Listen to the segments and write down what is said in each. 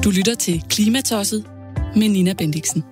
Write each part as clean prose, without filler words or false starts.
Du lytter til Klimatosset med Nina Bendixen.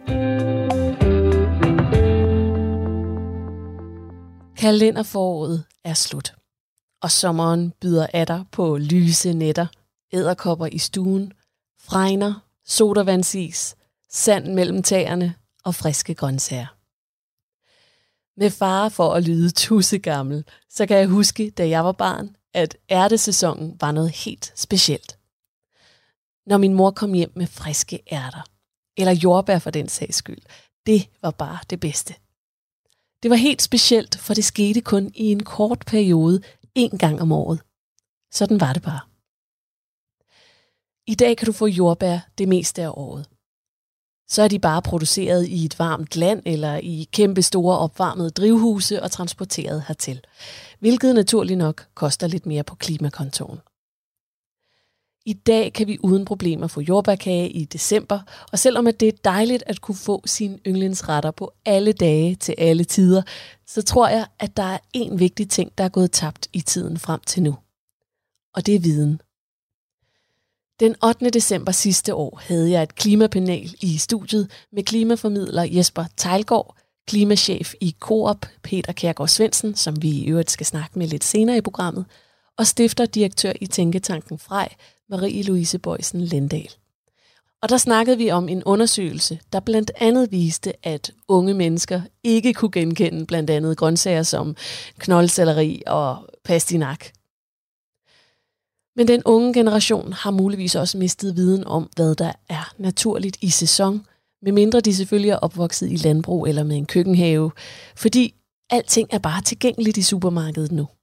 Kalenderforåret er slut, og sommeren byder atter på lyse nætter, edderkopper i stuen, fregner, sodavandsis, sand mellem tæerne og friske grøntsager. Med fare for at lyde tussegammel, så kan jeg huske, da jeg var barn, at ærtesæsonen var noget helt specielt. Når min mor kom hjem med friske ærter, eller jordbær for den sags skyld, det var bare det bedste. Det var helt specielt, for det skete kun i en kort periode, en gang om året. Sådan var det bare. I dag kan du få jordbær det meste af året. Så er de bare produceret i et varmt land eller i kæmpe store opvarmede drivhuse og transporteret hertil, hvilket naturligt nok koster lidt mere på klimakontoen. I dag kan vi uden problemer få jordbærkage i december, og selvom det er dejligt at kunne få sine yndlingsretter på alle dage til alle tider, så tror jeg, at der er en vigtig ting, der er gået tabt i tiden frem til nu. Og det er viden. Den 8. december sidste år havde jeg et klimapanel i studiet med klimaformidler Jesper Teilgaard, klimachef i Coop Peter Kjærgaard Svendsen, som vi i øvrigt skal snakke med lidt senere i programmet, og stifterdirektør i Tænketanken Frej, Marie-Louise Bøjsen Lindahl. Og der snakkede vi om en undersøgelse, der blandt andet viste, at unge mennesker ikke kunne genkende blandt andet grøntsager som knoldselleri og pastinak. Men den unge generation har muligvis også mistet viden om, hvad der er naturligt i sæson, medmindre de selvfølgelig er opvokset i landbrug eller med en køkkenhave, fordi alting er bare tilgængeligt i supermarkedet nu.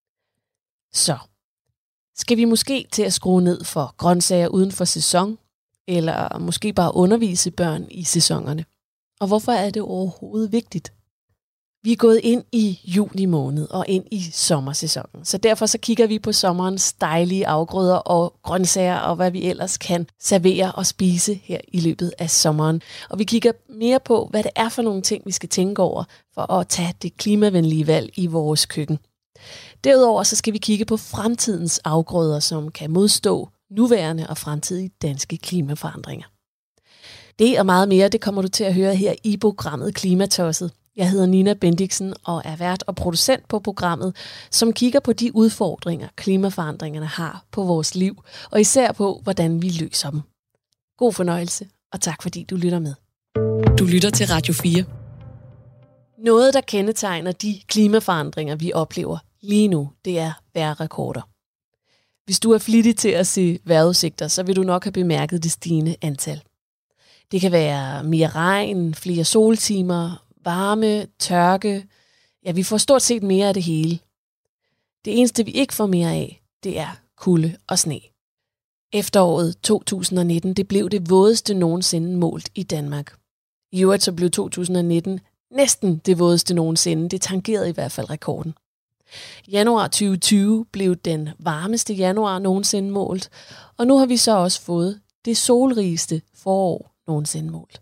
Så skal vi måske til at skrue ned for grøntsager uden for sæson, eller måske bare undervise børn i sæsonerne? Og hvorfor er det overhovedet vigtigt? Vi er gået ind i juni måned og ind i sommersæsonen, så derfor så kigger vi på sommerens dejlige afgrøder og grøntsager og hvad vi ellers kan servere og spise her i løbet af sommeren. Og vi kigger mere på, hvad det er for nogle ting, vi skal tænke over for at tage det klimavenlige valg i vores køkken. Derudover så skal vi kigge på fremtidens afgrøder, som kan modstå nuværende og fremtidige danske klimaforandringer. Det og meget mere, det kommer du til at høre her i programmet Klimatosset. Jeg hedder Nina Bendixen og er vært og producent på programmet, som kigger på de udfordringer, klimaforandringerne har på vores liv, og især på, hvordan vi løser dem. God fornøjelse, og tak fordi du lytter med. Du lytter til Radio 4. Noget, der kendetegner de klimaforandringer, vi oplever lige nu, det er vejrrekorder. Hvis du er flittig til at se vejrudsigter, så vil du nok have bemærket det stigende antal. Det kan være mere regn, flere soltimer, varme, tørke. Ja, vi får stort set mere af det hele. Det eneste, vi ikke får mere af, det er kulde og sne. Efteråret 2019, det blev det vådeste nogensinde målt i Danmark. I øvrigt så blev 2019 næsten det vådeste nogensinde. Det tangerede i hvert fald rekorden. Januar 2020 blev den varmeste januar nogensinde målt, og nu har vi så også fået det solrigeste forår nogensinde målt.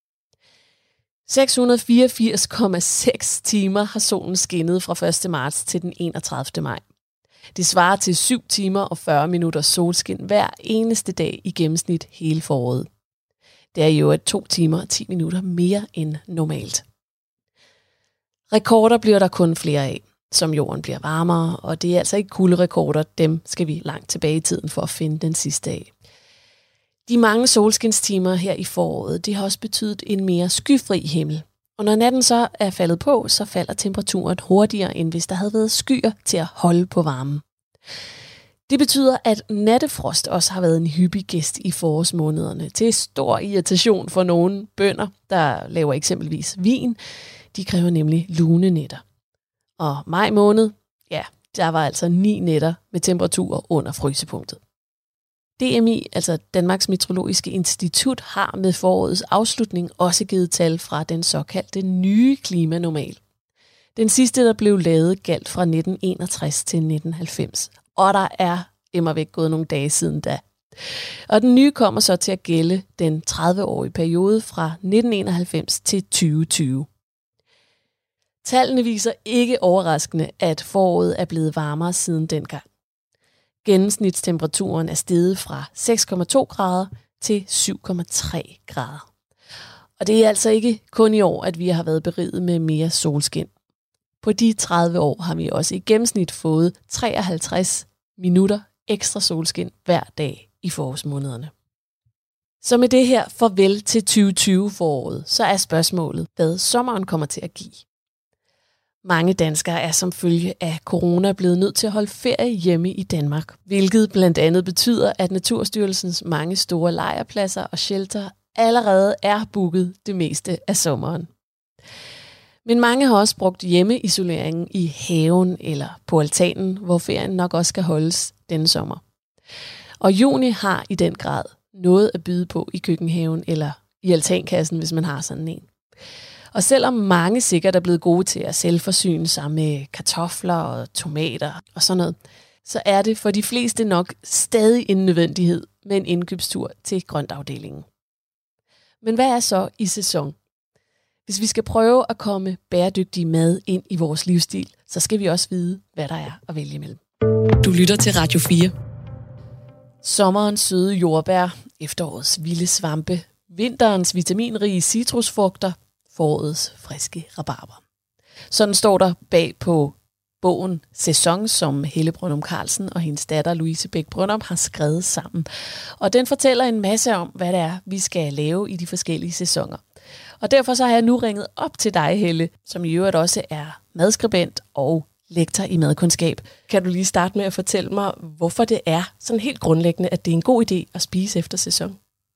684,6 timer har solen skinnet fra 1. marts til den 31. maj. Det svarer til 7 timer og 40 minutter solskin hver eneste dag i gennemsnit hele foråret. Det er jo 2 timer og 10 minutter mere end normalt. Rekorder bliver der kun flere af, som jorden bliver varmere, og det er altså ikke kulderekorder, dem skal vi langt tilbage i tiden for at finde den sidste af. De mange solskinstimer her i foråret, det har også betydet en mere skyfri himmel. Og når natten så er faldet på, så falder temperaturen hurtigere, end hvis der havde været skyer til at holde på varmen. Det betyder, at nattefrost også har været en hyppig gæst i forårsmånederne, til stor irritation for nogle bønder, der laver eksempelvis vin. De kræver nemlig lune nætter. Og maj måned, ja, der var altså 9 nætter med temperaturer under frysepunktet. DMI, altså Danmarks Meteorologiske Institut, har med forårets afslutning også givet tal fra den såkaldte nye klimanormal. Den sidste, der blev lavet, galt fra 1961 til 1990, og der er immervæk gået nogle dage siden da. Og den nye kommer så til at gælde den 30-årige periode fra 1991 til 2020. Tallene viser ikke overraskende, at foråret er blevet varmere siden dengang. Gennemsnitstemperaturen er steget fra 6,2 grader til 7,3 grader. Og det er altså ikke kun i år, at vi har været beriget med mere solskin. På de 30 år har vi også i gennemsnit fået 53 minutter ekstra solskin hver dag i forårsmånederne. Så med det her farvel til 2020-foråret, så er spørgsmålet, hvad sommeren kommer til at give. Mange danskere er som følge af corona blevet nødt til at holde ferie hjemme i Danmark, hvilket blandt andet betyder, at Naturstyrelsens mange store lejrpladser og shelter allerede er booket det meste af sommeren. Men mange har også brugt hjemmeisoleringen i haven eller på altanen, hvor ferien nok også skal holdes denne sommer. Og juni har i den grad noget at byde på i køkkenhaven eller i altankassen, hvis man har sådan en. Og selvom mange sikkert er blevet gode til at selvforsyne sig med kartofler og tomater og sådan noget, så er det for de fleste nok stadig en nødvendighed med en indkøbstur til grøntafdelingen. Men hvad er så i sæson? Hvis vi skal prøve at komme bæredygtig mad ind i vores livsstil, så skal vi også vide, hvad der er at vælge imellem. Du lytter til Radio 4. Sommerens søde jordbær, efterårets vilde svampe, vinterens vitaminrige citrusfrugter, forårets friske rabarber. Sådan står der bag på bogen Sæson, som Helle Brøndum Carlsen og hendes datter Louise Bæk Brøndum har skrevet sammen. Og den fortæller en masse om, hvad det er, vi skal lave i de forskellige sæsoner. Og derfor så har jeg nu ringet op til dig, Helle, som i øvrigt også er madskribent og lektor i madkundskab. Kan du lige starte med at fortælle mig, hvorfor det er sådan helt grundlæggende, at det er en god idé at spise efter sæson?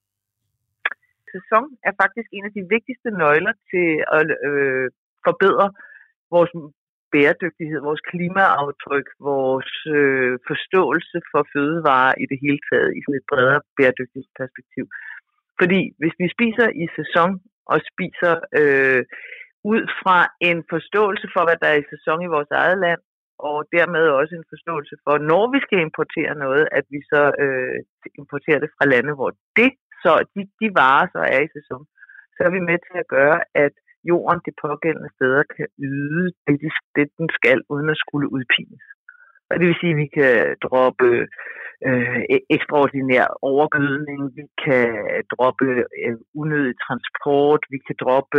Sæson er faktisk en af de vigtigste nøgler til at forbedre vores bæredygtighed, vores klimaaftryk, vores forståelse for fødevarer i det hele taget i sådan et bredere bæredygtighedsperspektiv. Fordi hvis vi spiser i sæson og spiser ud fra en forståelse for, hvad der er i sæson i vores eget land, og dermed også en forståelse for, når vi skal importere noget, at vi så importerer det fra lande, hvor de varer så er i sæson, så er vi med til at gøre, at jorden de pågældende steder kan yde det, den skal, uden at skulle udpines. Og det vil sige, at vi kan droppe ekstraordinær overgødning, vi kan droppe unødig transport, vi kan droppe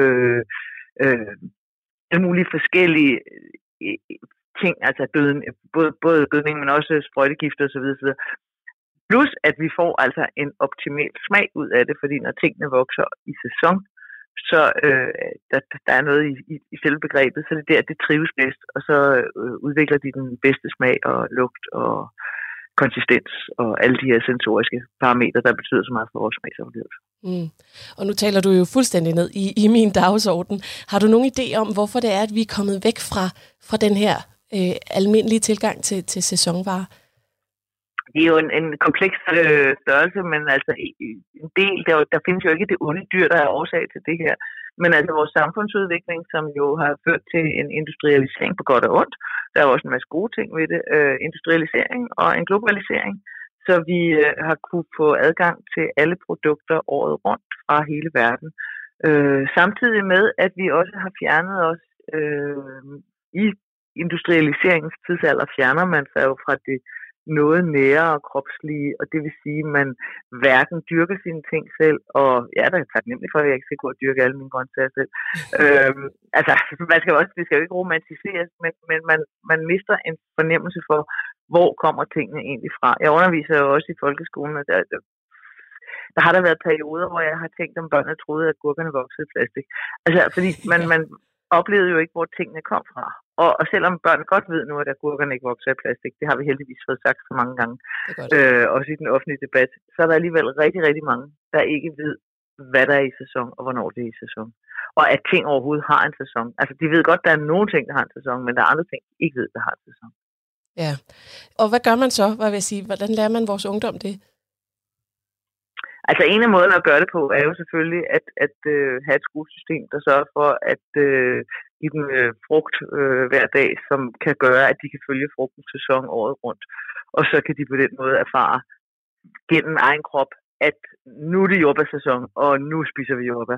alle mulige forskellige ting, altså både gødning, men også sprøjtegifter osv. Plus at vi får altså en optimal smag ud af det, fordi når tingene vokser i sæson, så der er noget i selve begrebet, så det er der, det trives bedst, og så udvikler de den bedste smag og lugt og konsistens og alle de her sensoriske parametre, der betyder så meget for vores smagsoplevelse. Mm. Og nu taler du jo fuldstændig ned i min dagsorden. Har du nogen idé om, hvorfor det er, at vi er kommet væk fra den her almindelige tilgang til sæsonvarer? Det er jo en kompleks størrelse, men altså en del, der findes jo ikke det onde dyr, der er årsag til det her. Men altså vores samfundsudvikling, som jo har ført til en industrialisering på godt og ondt, der er også en masse gode ting ved det, industrialisering og en globalisering, så vi har kunne få adgang til alle produkter året rundt fra hele verden. Samtidig med, at vi også har fjernet os i industrialiseringens tidsalder, fjerner man sig jo fra det noget nære og kropslige, og det vil sige, at man hverken dyrker sine ting selv, og ja, der er taknemmelig for, at jeg ikke skal gå og dyrke alle mine grøntsager selv. Altså, det skal jo ikke romantiseres, men man mister en fornemmelse for, hvor kommer tingene egentlig fra. Jeg underviser jo også i folkeskolen, og der har der været perioder, hvor jeg har tænkt, om børnene troede, at gurkerne voksede i plastik. Altså, fordi man oplevede jo ikke, hvor tingene kom fra. Og selvom børn godt ved nu, at agurkerne ikke vokser i plastik, det har vi heldigvis fået sagt så mange gange, også i den offentlige debat, så er der alligevel rigtig, rigtig mange, der ikke ved, hvad der er i sæson, og hvornår det er i sæson. Og at ting overhovedet har en sæson. Altså, de ved godt, at der er nogle ting, der har en sæson, men der er andre ting, de ikke ved, der har en sæson. Ja. Og hvad gør man så, hvad vil jeg sige? Hvordan lærer man vores ungdom det? Altså, en af måderne at gøre det på, er jo selvfølgelig at have et skolesystem, der sørger for, at give dem frugt hver dag, som kan gøre, at de kan følge frugtens sæson året rundt. Og så kan de på den måde erfare gennem egen krop, at nu er det jordbærsæson, og nu spiser vi jordbær.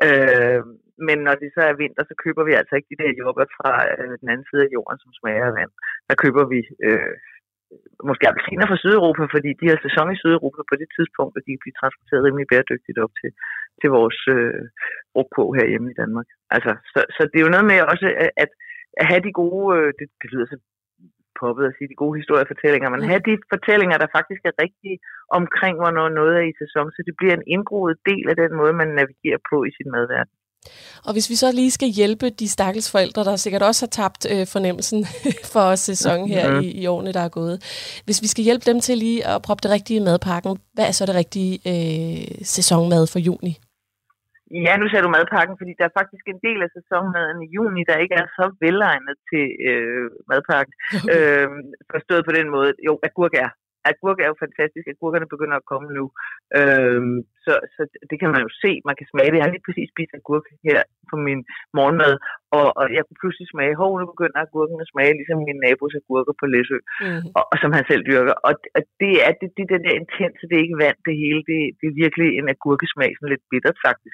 Men når det så er vinter, så køber vi altså ikke de der jordbær fra den anden side af jorden, som smager af vand. Der køber vi måske appelsiner fra Sydeuropa, fordi de har sæson i Sydeuropa på det tidspunkt, og de kan blive transporteret rimelig bæredygtigt op til vores frugtkurv herhjemme i Danmark. Altså, så det er jo noget med også at have de gode, det lyder så poppet at sige, de gode historiefortællinger, men have de fortællinger, der faktisk er rigtige omkring, hvornår noget er i sæson, så det bliver en indgroet del af den måde, man navigerer på i sin madverden. Og hvis vi så lige skal hjælpe de stakkels forældre, der sikkert også har tabt fornemmelsen for sæson her i årene, der er gået. Hvis vi skal hjælpe dem til lige at proppe det rigtige i madpakken, hvad er så det rigtige sæsonmad for juni? Ja, nu ser du madpakken, fordi der er faktisk en del af sæsonmaden i juni, der ikke er så velegnet til madpakken. Okay. Forstået på den måde. Jo, agurk er. Agurk er jo fantastisk. Agurkerne begynder at komme nu. Så det kan man jo se. Man kan smage det. Jeg har lige præcis spist agurk her på min morgenmad, og jeg kunne pludselig smage, nu begynder agurken at smage ligesom min nabos agurker på Læsø, og som han selv dyrker. Og det er det der intense, det er ikke vand det hele. Det er virkelig en agurkesmag, sådan lidt bittert faktisk.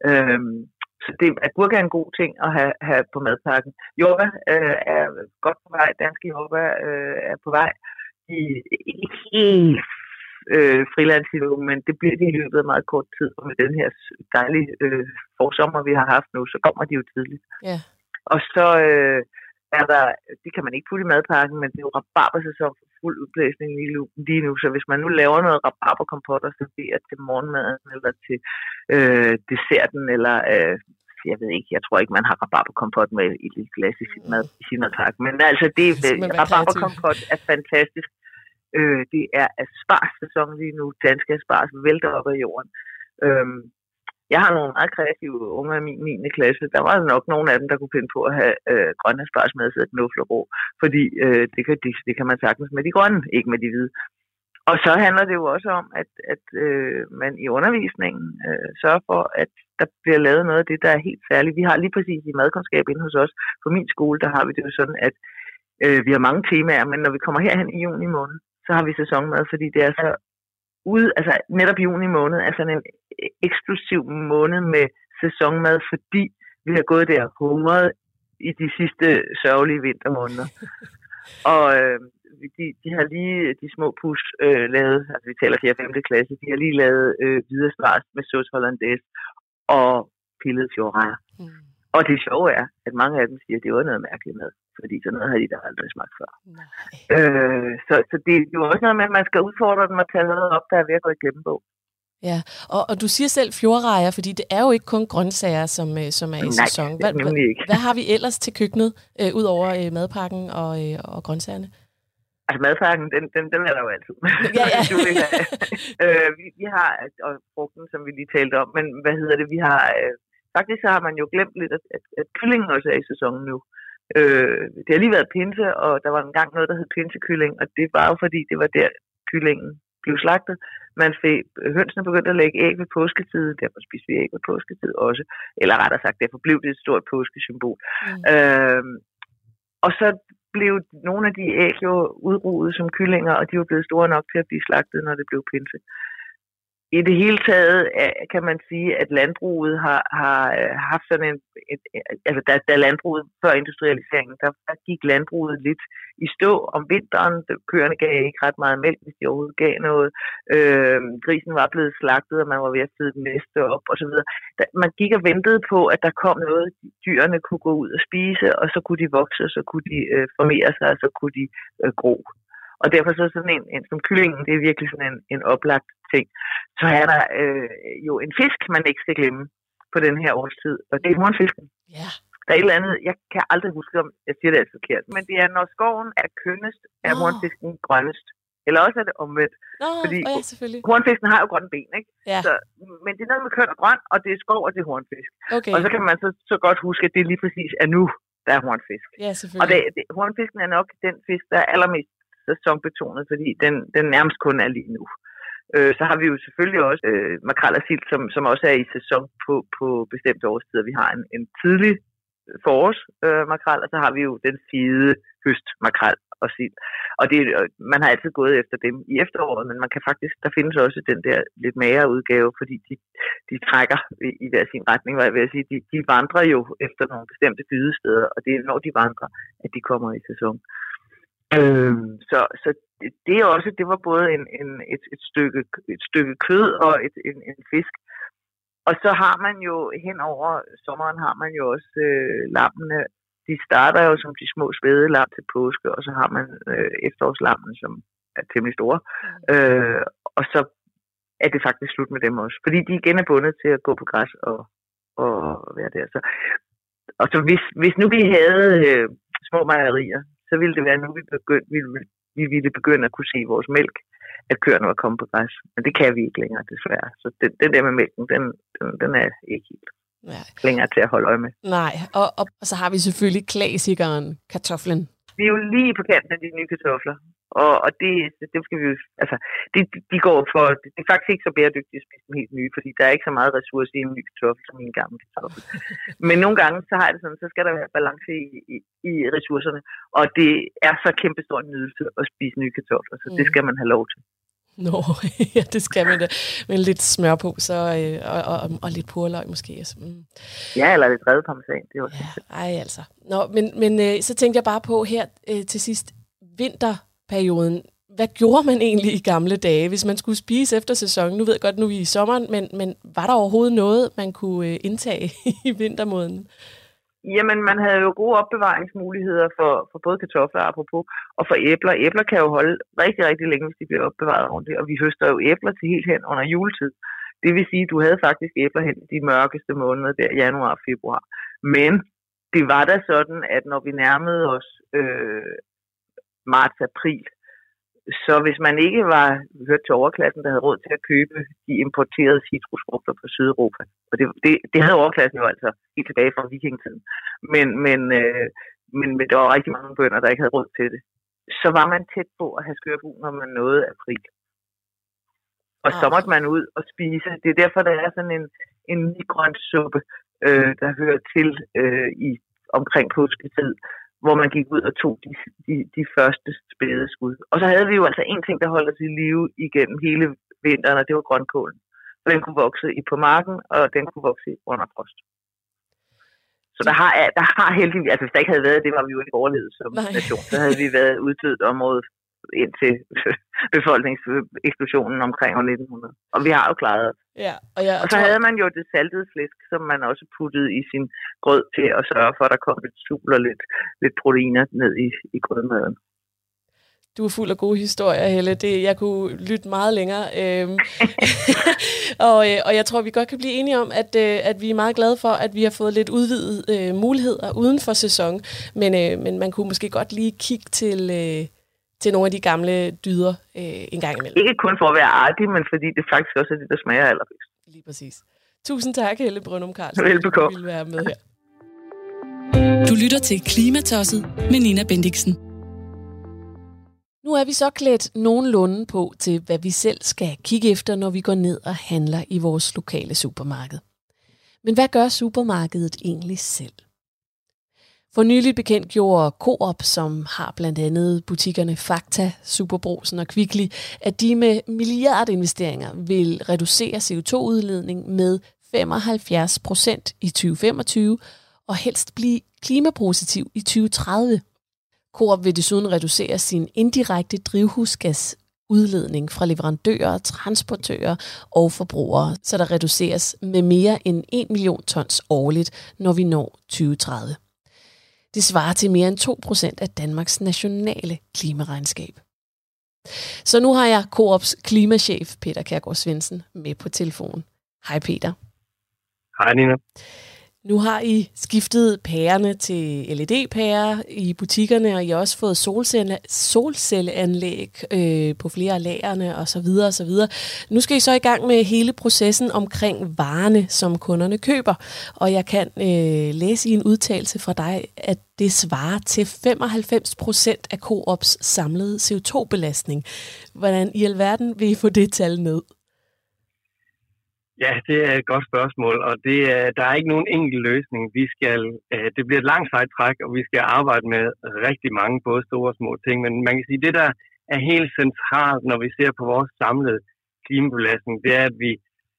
Så agurk er en god ting at have på madpakken. Jordbær er godt på vej. Danske jordbær er på vej. Ikke helt frilandsniveau, men det bliver det i løbet af meget kort tid. Og med den her dejlige forsommer, vi har haft nu, så kommer de jo tidligt. Yeah. Og så er der, det kan man ikke putte i madpakken, men det er jo rabarbersæson for fuld udblæsning lige nu. Så hvis man nu laver noget rabarberkompot og serverer til morgenmaden, eller til desserten, eller jeg ved ikke, jeg tror ikke, man har rabarberkompot med i et lille glas i sin madpakke. Men altså, rabarberkompot er fantastisk. Det er asparges-sæson lige nu. Danske asparges vælter op af jorden. Jeg har nogle meget kreative unge af min 9. klasse. Der var nok nogle af dem, der kunne finde på at have grønne asparges med at knoflerå. Fordi det kan man sagtens med de grønne, ikke med de hvide. Og så handler det jo også om, at man i undervisningen sørger for, at der bliver lavet noget af det, der er helt særligt. Vi har lige præcis i madkundskab inde hos os. På min skole, der har vi det jo sådan, at vi har mange temaer, men når vi kommer herhen i juni måned, så har vi sæsonmad, fordi det er så altså netop juni måned er sådan en eksklusiv måned med sæsonmad, fordi vi har gået der hungret i de sidste sørgelige vintermåneder. Og de har lige de små pus lavet, altså vi taler 4. og 5. klasse, de har lige lavet hvide asparges med sauce hollandaise og pillet fjordrejer. Og det sjove er, at mange af dem siger, at det var noget mærkeligt mad, fordi sådan noget har de da aldrig smagt før. Så det er jo også noget med, at man skal udfordre dem og tage noget op, der er ved at gå i glemmebog. Ja, og du siger selv fjordrejer, fordi det er jo ikke kun grøntsager, som er i sæson. Hvad har vi ellers til køkkenet, ud over madpakken og grøntsagerne? Altså madpakken, den er der jo altid. Ja. Vi har, og frugten, som vi lige talte om, men vi har... Faktisk så har man jo glemt lidt, at kyllingen også er i sæsonen nu. Det har lige været pinse, og der var engang noget, der hed pinsekylling, og det var jo fordi, det var der kyllingen blev slagtet. Hønsene begyndte at lægge æg ved påsketid, derfor spiste vi æg ved påsketid også. Eller rettere sagt, derfor blev det et stort påskesymbol. Og så blev nogle af de æg jo udruget som kyllinger, og de var blevet store nok til at blive slagtet, når det blev pinse. I det hele taget kan man sige, at landbruget har haft sådan altså da landbruget før industrialiseringen, der gik landbruget lidt i stå om vinteren. Køerne gav ikke ret meget mælk, hvis de overhovedet gav noget. Grisen var blevet slagtet, og man var ved at føde den næste op og så videre. Man gik og ventede på, at der kom noget, dyrene kunne gå ud og spise, og så kunne de vokse, og så kunne de formere sig, og så kunne de gro. Og derfor så sådan en som kyllingen, det er virkelig sådan en oplagt ting. Så er der jo en fisk, man ikke skal glemme på den her årstid, og det er hornfisken. Ja. Der er et eller andet, jeg kan aldrig huske, om jeg siger det altså forkert, men det er, når skoven er kønnest, er hornfisken grønnest. Eller også er det omvendt. Fordi hornfisken har jo grønne ben, ikke? Ja. Men det er noget med køn og grøn, og det er skov, og det er hornfisk. Okay. Og så kan man så godt huske, at det lige præcis er nu, der er hornfisk. Ja, selvfølgelig. Og hornfisken er nok den fisk, der er allermest sæsonbetonet, fordi den nærmest kun er lige nu. Så har vi jo selvfølgelig også makrel og sild, som også er i sæson på bestemte årstider. Vi har en tidlig forårs makrel, og så har vi jo den fede høst makrel og sild. Og man har altid gået efter dem i efteråret, men man kan faktisk, der findes også den der lidt magere udgave, fordi de trækker i hver sin retning, hvad jeg vil sige. De vandrer jo efter nogle bestemte gydesteder, og det er når de vandrer, at de kommer i sæson. Så det er også, det var både et stykke kød og en fisk. Og så har man jo hen over sommeren har man jo også lammene. De starter jo som de små spæde lam til påske, og så har man efterårslammene, som er temmelig store. Og så er det faktisk slut med dem også, fordi de igen er bundet til at gå på græs og være der. Og så hvis nu vi havde små mejerier, så ville det være nu vi ville begynde at kunne se vores mælk, at køerne var kommet på græs. Men det kan vi ikke længere, desværre. Så den der med mælken, den er ikke helt længere til at holde øje med. Nej, og så har vi selvfølgelig klassikeren, kartoflen. Vi er jo lige på kanten af de nye kartofler. Og det skal vi jo, altså, de går for, det er faktisk ikke så bæredygtigt at spise dem helt nye, fordi der er ikke så meget ressourcer i en ny kartoffel som i en gammel kartoffel. Men nogle gange, så har det sådan, så skal der være balance i ressourcerne, og det er så kæmpestor en nydelse at spise nye kartofler, så det skal man have lov til. Nå, ja, det skal man da. Med lidt smør på, så, og lidt purløg måske. Ja, eller lidt revet parmesan, det er også altså. Nå, men så tænkte jeg bare på her til sidst, vinterperioden. Hvad gjorde man egentlig i gamle dage, hvis man skulle spise efter sæsonen? Nu ved jeg godt, nu er vi i sommeren, men var der overhovedet noget, man kunne indtage i vintermåden? Jamen, man havde jo gode opbevaringsmuligheder for både kartofler, apropos, og for æbler. Æbler kan jo holde rigtig, rigtig længe, hvis de bliver opbevaret ordentligt. Og vi høster jo æbler til helt hen under juletid. Det vil sige, at du havde faktisk æbler hen i de mørkeste måneder, der januar og februar. Men det var da sådan, at når vi nærmede os marts-april, så hvis man ikke var hørt til overklassen, der havde råd til at købe de importerede citrusfrugter fra Sydeuropa, og det havde overklassen jo altså helt tilbage fra vikingetiden, men der var rigtig mange bønder, der ikke havde råd til det, så var man tæt på at have skørbug, når man nåede april. Og så måtte man ud og spise. Det er derfor, der er sådan en migrøntsuppe, der hører til omkring påsketid, hvor man gik ud og tog de første spæde skud. Og så havde vi jo altså en ting, der holdt os i live igennem hele vinteren, og det var grønkålen. For den kunne vokse på marken, og den kunne vokse under frost. Så der har heldigvis, altså hvis der ikke havde været det, var vi jo ikke overlevet som nation. Så havde vi været uddødt området indtil befolkningseksplosionen omkring år 1900. Og vi har jo klaret det. Ja, og så havde man jo det saltede flæsk, som man også puttede i sin grød til at sørge for, at der kom lidt sul og lidt proteiner ned i grødmaden. Du er fuld af gode historier, Helle. Jeg kunne lytte meget længere. og jeg tror, vi godt kan blive enige om, at vi er meget glade for, at vi har fået lidt udvidet muligheder uden for sæson. Men man kunne måske godt lige kigge til nogle af de gamle dyder en gang imellem. Ikke kun for at være artig, men fordi det faktisk også er det, der smager allerbedst. Lige præcis. Tusind tak, Helle Brøndum Carlsen. Velbekomme. Du ville være med her. Du lytter til Klimatosset med Nina Bendiksen. Nu er vi så klædt nogenlunde på til, hvad vi selv skal kigge efter, når vi går ned og handler i vores lokale supermarked. Men hvad gør supermarkedet egentlig selv? For nyligt bekendtgjorde Coop, som har blandt andet butikkerne Fakta, Superbrugsen og Kvickly, at de med milliardinvesteringer vil reducere CO2-udledning med 75% i 2025 og helst blive klimapositiv i 2030. Coop vil desuden reducere sin indirekte drivhusgasudledning fra leverandører, transportører og forbrugere, så der reduceres med mere end 1 million tons årligt, når vi når 2030. Det svarer til mere end 2% af Danmarks nationale klimaregnskab. Så nu har jeg Coops klimachef Peter Kjærgaard Svendsen med på telefonen. Hej Peter. Hej Nina. Nu har I skiftet pærerne til LED-pærer i butikkerne, og I har også fået solcelleanlæg på flere af lagerne osv. osv. Nu skal I så i gang med hele processen omkring varerne, som kunderne køber. Og jeg kan læse i en udtalelse fra dig, at det svarer til 95% af Coops samlede CO2-belastning. Hvordan i alverden vil I få det tal ned? Ja, det er et godt spørgsmål, og der er ikke nogen enkel løsning. Det bliver et langt sejt træk, og vi skal arbejde med rigtig mange både store og små ting. Men man kan sige, at det, der er helt centralt, når vi ser på vores samlede klimabelastning, det er, at vi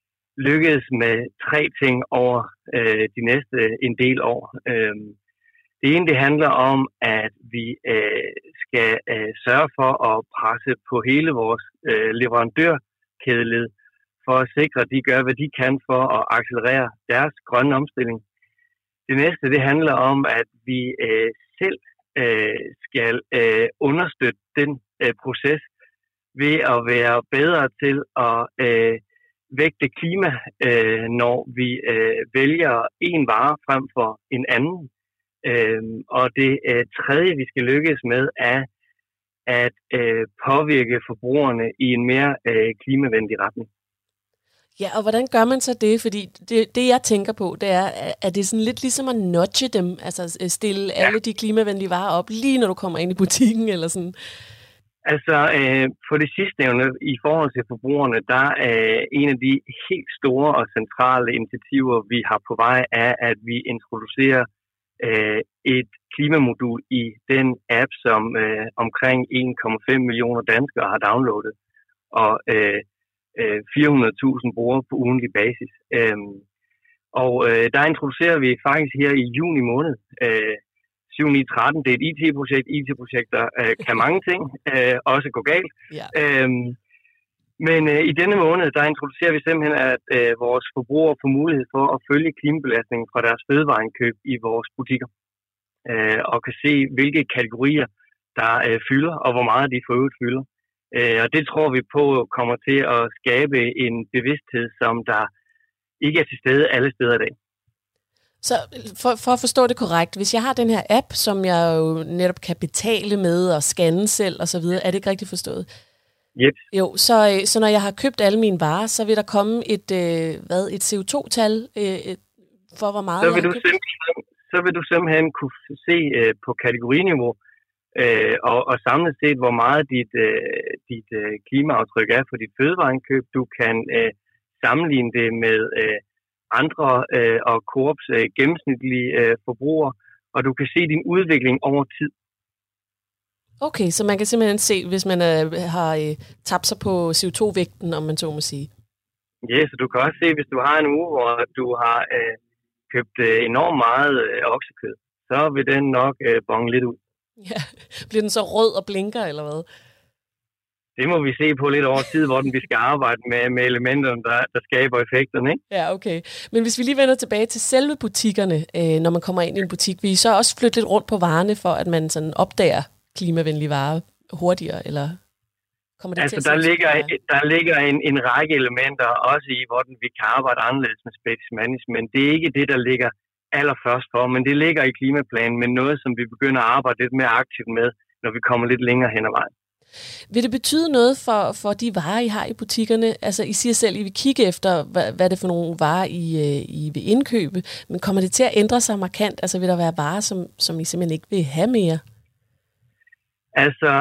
lykkedes med 3 ting over de næste en del år. Det ene, det handler om, at vi skal sørge for at presse på hele vores leverandørkædeled, for at sikre, at de gør, hvad de kan for at accelerere deres grønne omstilling. Det næste, det handler om, at vi selv skal understøtte den proces ved at være bedre til at vægte klima, når vi vælger en vare frem for en anden. Og det tredje, vi skal lykkes med, er at påvirke forbrugerne i en mere klimavenlig retning. Ja, og hvordan gør man så det? Fordi det jeg tænker på, det er det sådan lidt ligesom at nudge dem, altså stille alle de klimavenlige varer op, lige når du kommer ind i butikken, eller sådan? Altså, på det sidstnævnte, i forhold til forbrugerne, der er en af de helt store og centrale initiativer, vi har på vej, er, at vi introducerer et klimamodul i den app, som omkring 1,5 millioner danskere har downloadet, og 400.000 brugere på ugentlig basis. Der introducerer vi faktisk her i juni måned 7-9-13. Det er et IT-projekt. IT-projekter kan mange ting, også gå galt. Yeah. Men i denne måned, der introducerer vi simpelthen, at vores forbrugere får mulighed for at følge klimabelastningen fra deres fødevareindkøb i vores butikker. Og kan se, hvilke kategorier, der fylder, og hvor meget de for øvrigt fylder. Og det tror vi på kommer til at skabe en bevidsthed, som der ikke er til stede alle steder i dag. Så for at forstå det korrekt, hvis jeg har den her app, som jeg jo netop kan betale med og scanne selv og så videre, er det ikke rigtigt forstået? Yep. Jo, så når jeg har købt alle mine varer, så vil der komme et CO2-tal for hvor meget så vil du simpelthen kunne se på kategoriniveau og samlet set, hvor meget dit klimaaftryk er for dit fødevareindkøb. Du kan sammenligne det med andre og Coops gennemsnitlige forbrugere, og du kan se din udvikling over tid. Okay, så man kan simpelthen se, hvis man har tabt sig på CO2-vægten, om man så må sige. Ja, så du kan også se, hvis du har en uge, hvor du har købt enormt meget oksekød, så vil den nok bonge lidt ud. Ja, bliver den så rød og blinker, eller hvad? Det må vi se på lidt over tid, hvor vi skal arbejde med elementerne, der skaber effekterne, ikke? Ja, okay. Men hvis vi lige vender tilbage til selve butikkerne, når man kommer ind i en butik, vil I så også flytte lidt rundt på varerne, for at man sådan opdager klimavenlige varer hurtigere, eller kommer det til at der ligger en række elementer, også i, hvordan vi kan arbejde anderledes med space management. Det er ikke det, der ligger allerførst for, men det ligger i klimaplanen, men noget, som vi begynder at arbejde lidt mere aktivt med, når vi kommer lidt længere hen ad vejen. Vil det betyde noget for de varer, I har i butikkerne? Altså, I siger selv, I vil kigge efter, hvad er det for nogle varer, I vil indkøbe, men kommer det til at ændre sig markant? Altså, vil der være varer, som I simpelthen ikke vil have mere? Altså,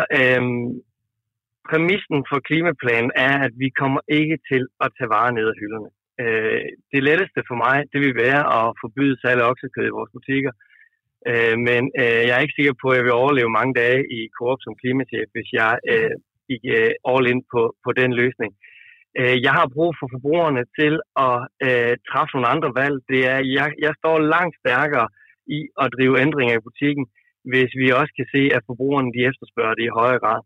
præmissen for klimaplanen er, at vi kommer ikke til at tage varer ned af hylderne. Det letteste for mig, det vil være at forbyde salg af oksekød i vores butikker. Men jeg er ikke sikker på, at jeg vil overleve mange dage i Coop som klimachef, hvis jeg gik all in på den løsning. Jeg har brug for forbrugerne til at træffe nogle andre valg. Det er, jeg står langt stærkere i at drive ændringer i butikken, hvis vi også kan se, at forbrugerne de efterspørger det i højere grad.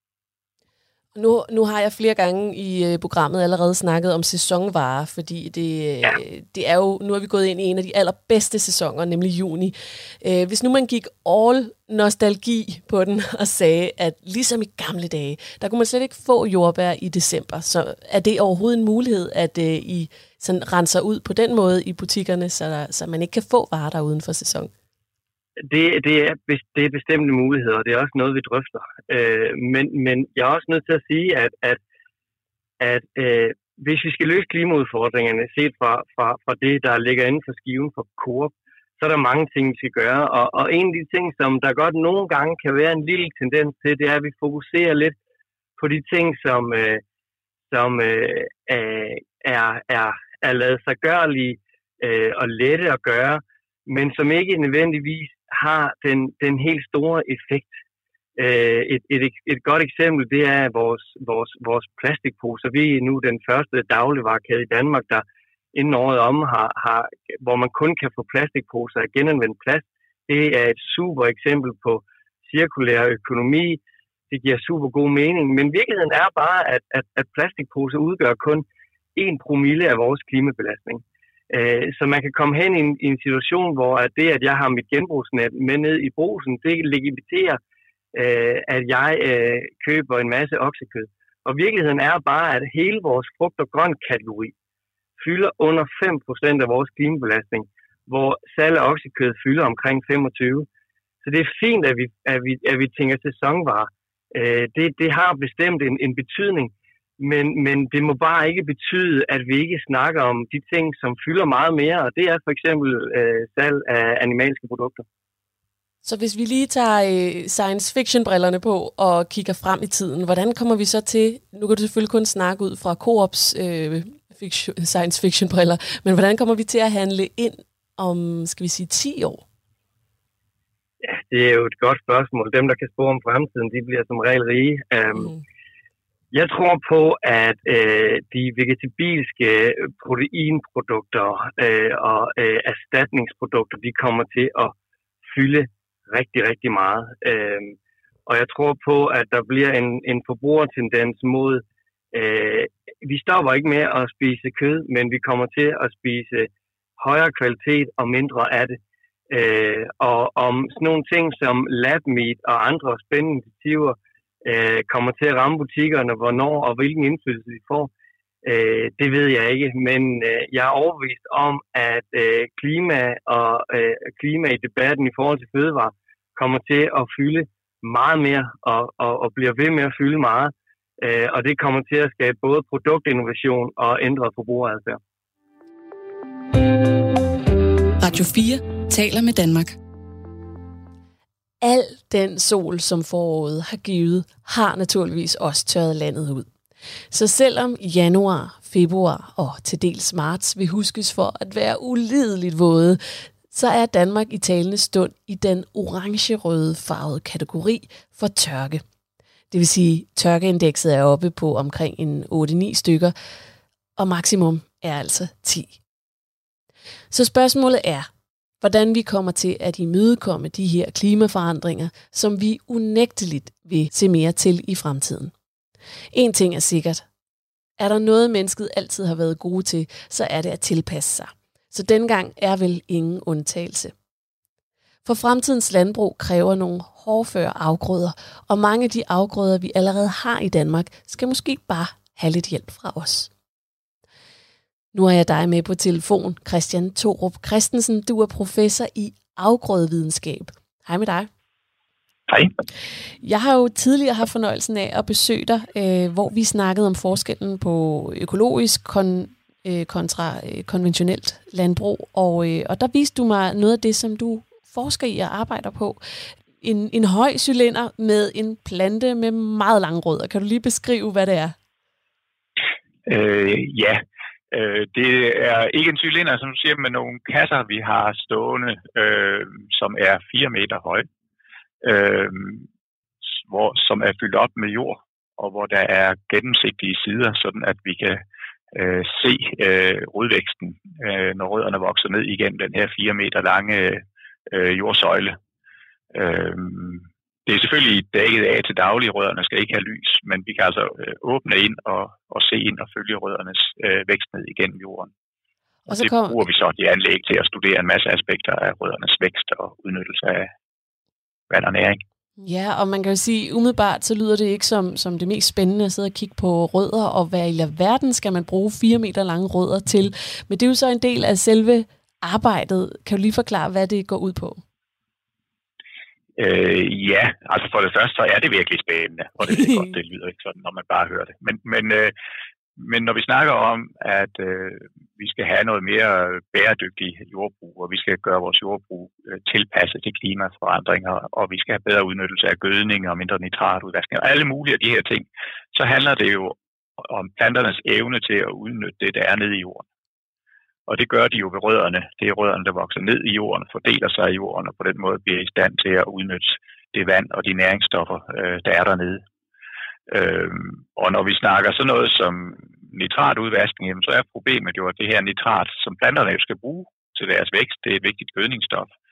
Nu har jeg flere gange i programmet allerede snakket om sæsonvarer, fordi det er jo, nu er vi gået ind i en af de allerbedste sæsoner, nemlig juni. Hvis nu man gik all nostalgi på den og sagde, at ligesom i gamle dage, der kunne man slet ikke få jordbær i december, så er det overhovedet en mulighed, at I sådan renser ud på den måde i butikkerne, så man ikke kan få varer der uden for sæson? Det er bestemte muligheder, og det er også noget, vi drøfter. Men jeg er også nødt til at sige, at hvis vi skal løse klimaudfordringerne, set fra det, der ligger inden for skiven for Coop, så er der mange ting, vi skal gøre. Og en af de ting, som der godt nogle gange kan være en lille tendens til, det er, at vi fokuserer lidt på de ting, som er ladet sig gørlige og lette at gøre, men som ikke nødvendigvis har den helt store effekt. Et godt eksempel, det er vores plastikposer. Vi er nu den første dagligvarekæde i Danmark, der inden året om har, hvor man kun kan få plastikposer af genanvendt plast Det er et super eksempel på cirkulær økonomi. Det giver super god mening. Men virkeligheden er bare, at plastikposer udgør kun 1% af vores klimabelastning. Så man kan komme hen i en situation, hvor at jeg har mit genbrugsnet med ned i brusen, det legitimerer, at jeg køber en masse oksekød. Og virkeligheden er bare, at hele vores frugt- og grønt-kategori fylder under 5% af vores klimabelastning, hvor salg af oksekød fylder omkring 25%. Så det er fint, at vi tænker sæsonvarer. Det har bestemt en betydning, men det må bare ikke betyde, at vi ikke snakker om de ting, som fylder meget mere, og det er for eksempel salg af animalske produkter. Så hvis vi lige tager science fiction-brillerne på og kigger frem i tiden, hvordan kommer vi så til, nu kan du selvfølgelig kun snakke ud fra Coops science fiction-briller, men hvordan kommer vi til at handle ind om, skal vi sige, 10 år? Ja, det er jo et godt spørgsmål. Dem, der kan spå om fremtiden, de bliver som regel rige. Jeg tror på, at de vegetabilske proteinprodukter og erstatningsprodukter, de kommer til at fylde rigtig, rigtig meget. Og jeg tror på, at der bliver en forbrugertendens mod, vi stopper ikke med at spise kød, men vi kommer til at spise højere kvalitet og mindre af det. Og om sådan nogle ting som lab meat og andre spændende initiativer kommer til at ramme butikkerne, hvornår og hvilken indflydelse de får, det ved jeg ikke. Men jeg er overbevist om, at klima i debatten i forhold til fødevarer kommer til at fylde meget mere og bliver ved med at fylde meget. Og det kommer til at skabe både produktinnovation og ændret forbrugeradfærd. Radio 4 taler med Danmark. Al den sol, som foråret har givet, har naturligvis også tørret landet ud. Så selvom januar, februar og til dels marts vil huskes for at være ulideligt våde, så er Danmark i talende stund i den orange-røde farvede kategori for tørke. Det vil sige, at tørkeindekset er oppe på omkring en 8-9 stykker, og maksimum er altså 10. Så spørgsmålet er, hvordan vi kommer til at imødekomme de her klimaforandringer, som vi unægteligt vil se mere til i fremtiden. En ting er sikkert. Er der noget, mennesket altid har været gode til, så er det at tilpasse sig. Så dengang er vel ingen undtagelse. For fremtidens landbrug kræver nogle hårdføre afgrøder, og mange af de afgrøder, vi allerede har i Danmark, skal måske bare have lidt hjælp fra os. Nu har jeg dig med på telefon, Christian Thorup Christensen. Du er professor i afgrødevidenskab. Hej med dig. Hej. Jeg har jo tidligere haft fornøjelsen af at besøge dig, hvor vi snakkede om forskellen på økologisk kontra konventionelt landbrug. Og der viste du mig noget af det, som du forsker i og arbejder på. En høj cylinder med en plante med meget lange rødder. Kan du lige beskrive, hvad det er? Ja. Det er ikke en cylinder, som du siger, med nogle kasser, vi har stående, som er 4 meter høje, som er fyldt op med jord, og hvor der er gennemsigtige sider, sådan at vi kan se rodvæksten, når rødderne vokser ned igennem den her 4 meter lange jordsøjle. Det er selvfølgelig dækket af til daglig. Rødderne skal ikke have lys, men vi kan altså åbne ind og se ind og følge røddernes vækst ned igennem jorden. Og så bruger vi så de anlæg til at studere en masse aspekter af røddernes vækst og udnyttelse af vand og næring. Ja, og man kan jo sige, umiddelbart så lyder det ikke som det mest spændende at sidde og kigge på rødder, og hvad i verden skal man bruge 4 meter lange rødder til. Men det er jo så en del af selve arbejdet. Kan du lige forklare, hvad det går ud på? Ja, altså for det første, så er det virkelig spændende, og det er godt, det lyder ikke sådan, når man bare hører det. Men når vi snakker om, at vi skal have noget mere bæredygtig jordbrug, og vi skal gøre vores jordbrug tilpasset til klimaforandringer, og vi skal have bedre udnyttelse af gødning og mindre nitratudvaskning, og alle mulige af de her ting, så handler det jo om planternes evne til at udnytte det, der er nede i jorden. Og det gør de jo ved rødderne. Det er rødderne, der vokser ned i jorden, fordeler sig i jorden, og på den måde bliver i stand til at udnytte det vand og de næringsstoffer, der er dernede. Og når vi snakker sådan noget som nitratudvaskning, så er problemet jo, at det her nitrat, som planterne jo skal bruge til deres vækst, det er et vigtigt gødningsstof.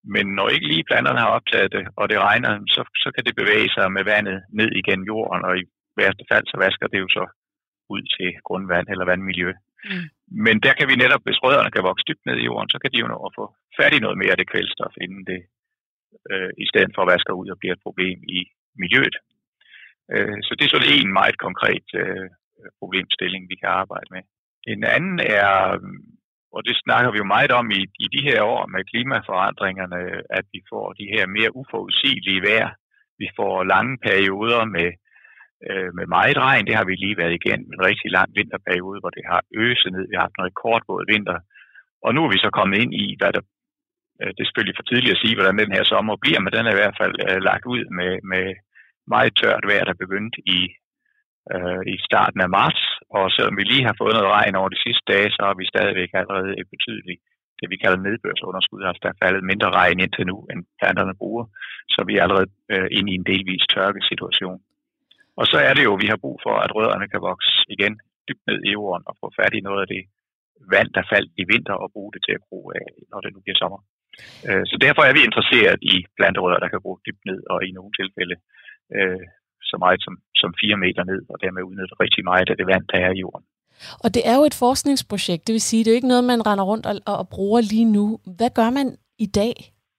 Men når ikke lige planterne har optaget det, og det regner, så kan det bevæge sig med vandet ned igennem jorden, og i værste fald, så vasker det jo så ud til grundvand eller vandmiljø. Men der kan vi netop, hvis rødderne kan vokse dybt ned i jorden, så kan de jo nå at få fat i noget mere af det kvælstof, inden det i stedet for at vaske ud og bliver et problem i miljøet. Så det er så en meget konkret problemstilling, vi kan arbejde med. En anden er, og det snakker vi jo meget om i de her år med klimaforandringerne, at vi får de her mere uforudsigelige vejr. Vi får lange perioder med meget regn. Det har vi lige været igennem en rigtig lang vinterperiode, hvor det har øset ned. Vi har haft en rekordvåd vinter. Og nu er vi så kommet ind i, hvad der det er selvfølgelig for tidligt at sige, hvordan den her sommer bliver, men den er i hvert fald lagt ud med meget tørt vejr, der begyndte i starten af marts. Og selvom vi lige har fået noget regn over de sidste dage, så har vi stadigvæk allerede et betydeligt, det vi kalder nedbørsunderskud, altså der er faldet mindre regn indtil nu, end planterne bruger. Så vi er allerede inde i en delvis tørkesituation. Og så er det jo, vi har brug for, at rødderne kan vokse igen dybt ned i jorden og få fat i noget af det vand, der faldt i vinter, og bruge det til at bruge af, når det nu bliver sommer. Så derfor er vi interesseret i planterødder, der kan bruge dybt ned, og i nogle tilfælde så meget som 4 meter ned, og dermed udnytte rigtig meget af det vand, der er i jorden. Og det er jo et forskningsprojekt, det vil sige, det er jo ikke noget, man render rundt og bruger lige nu. Hvad gør man i dag?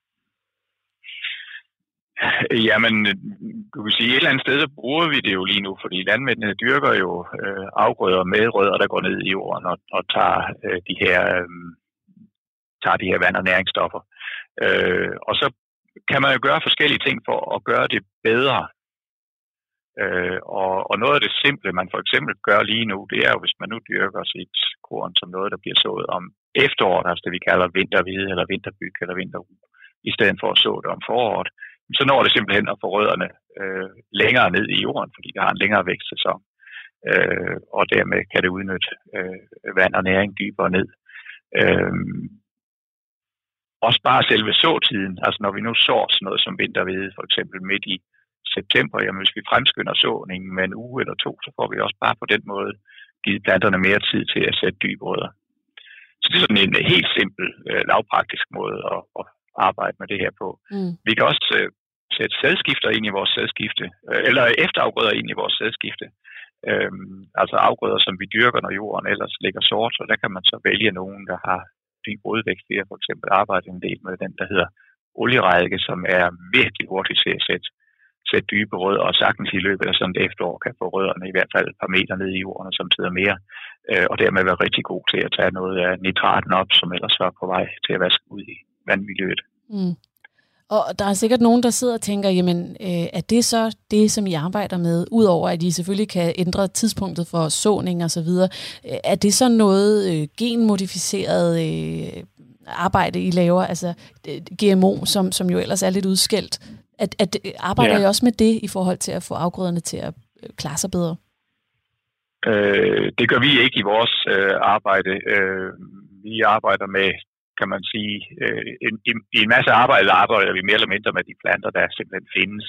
Jamen, du kan sige, et eller andet sted, så bruger vi det jo lige nu, fordi landmændene dyrker jo afgrøder med rødder, der går ned i jorden og tager de her vand- og næringsstoffer. Og så kan man jo gøre forskellige ting for at gøre det bedre. Og noget af det simple, man for eksempel gør lige nu, det er jo, hvis man nu dyrker sit korn som noget, der bliver sået om efteråret, altså det vi kalder vinterhvide eller vinterbyg eller vinterrug, i stedet for at så det om foråret, så når det simpelthen at få rødderne længere ned i jorden, fordi det har en længere vækstsæson, og dermed kan det udnytte vand og næring dybere ned. Også bare selve såtiden, altså når vi nu sår sådan noget som vinterhvede, for eksempel midt i september, jamen hvis vi fremskynder såningen med en uge eller 2, så får vi også bare på den måde givet planterne mere tid til at sætte dybe rødder. Så det er sådan en helt simpel, lavpraktisk måde at arbejde med det her på. Vi kan også sætte sædskifter ind i vores sædskifte, eller efterafgrøder ind i vores sædskifte. Altså afgrøder, som vi dyrker, når jorden ellers ligger sort, og der kan man så vælge nogen, der har dyb rodvækst. Vi har for eksempel arbejdet en del med den, der hedder olierække, som er virkelig hurtigt til at sætte dybe rødder, og sagtens i løbet af sådan et efterår kan få rødderne i hvert fald et par meter ned i jorden, som sidder mere, og dermed være rigtig god til at tage noget af nitraten op, som ellers var på vej til at vaske ud i vandmiljøet. Og der er sikkert nogen, der sidder og tænker, jamen, er det så det, som I arbejder med, udover at I selvfølgelig kan ændre tidspunktet for såning og så videre, er det så noget genmodificeret arbejde, I laver, altså GMO, som jo ellers er lidt udskældt? Arbejder I også med det i forhold til at få afgrøderne til at klare sig bedre? Det gør vi ikke i vores arbejde. Vi arbejder med, kan man sige, i en masse arbejder vi mere eller mindre med de planter, der simpelthen findes,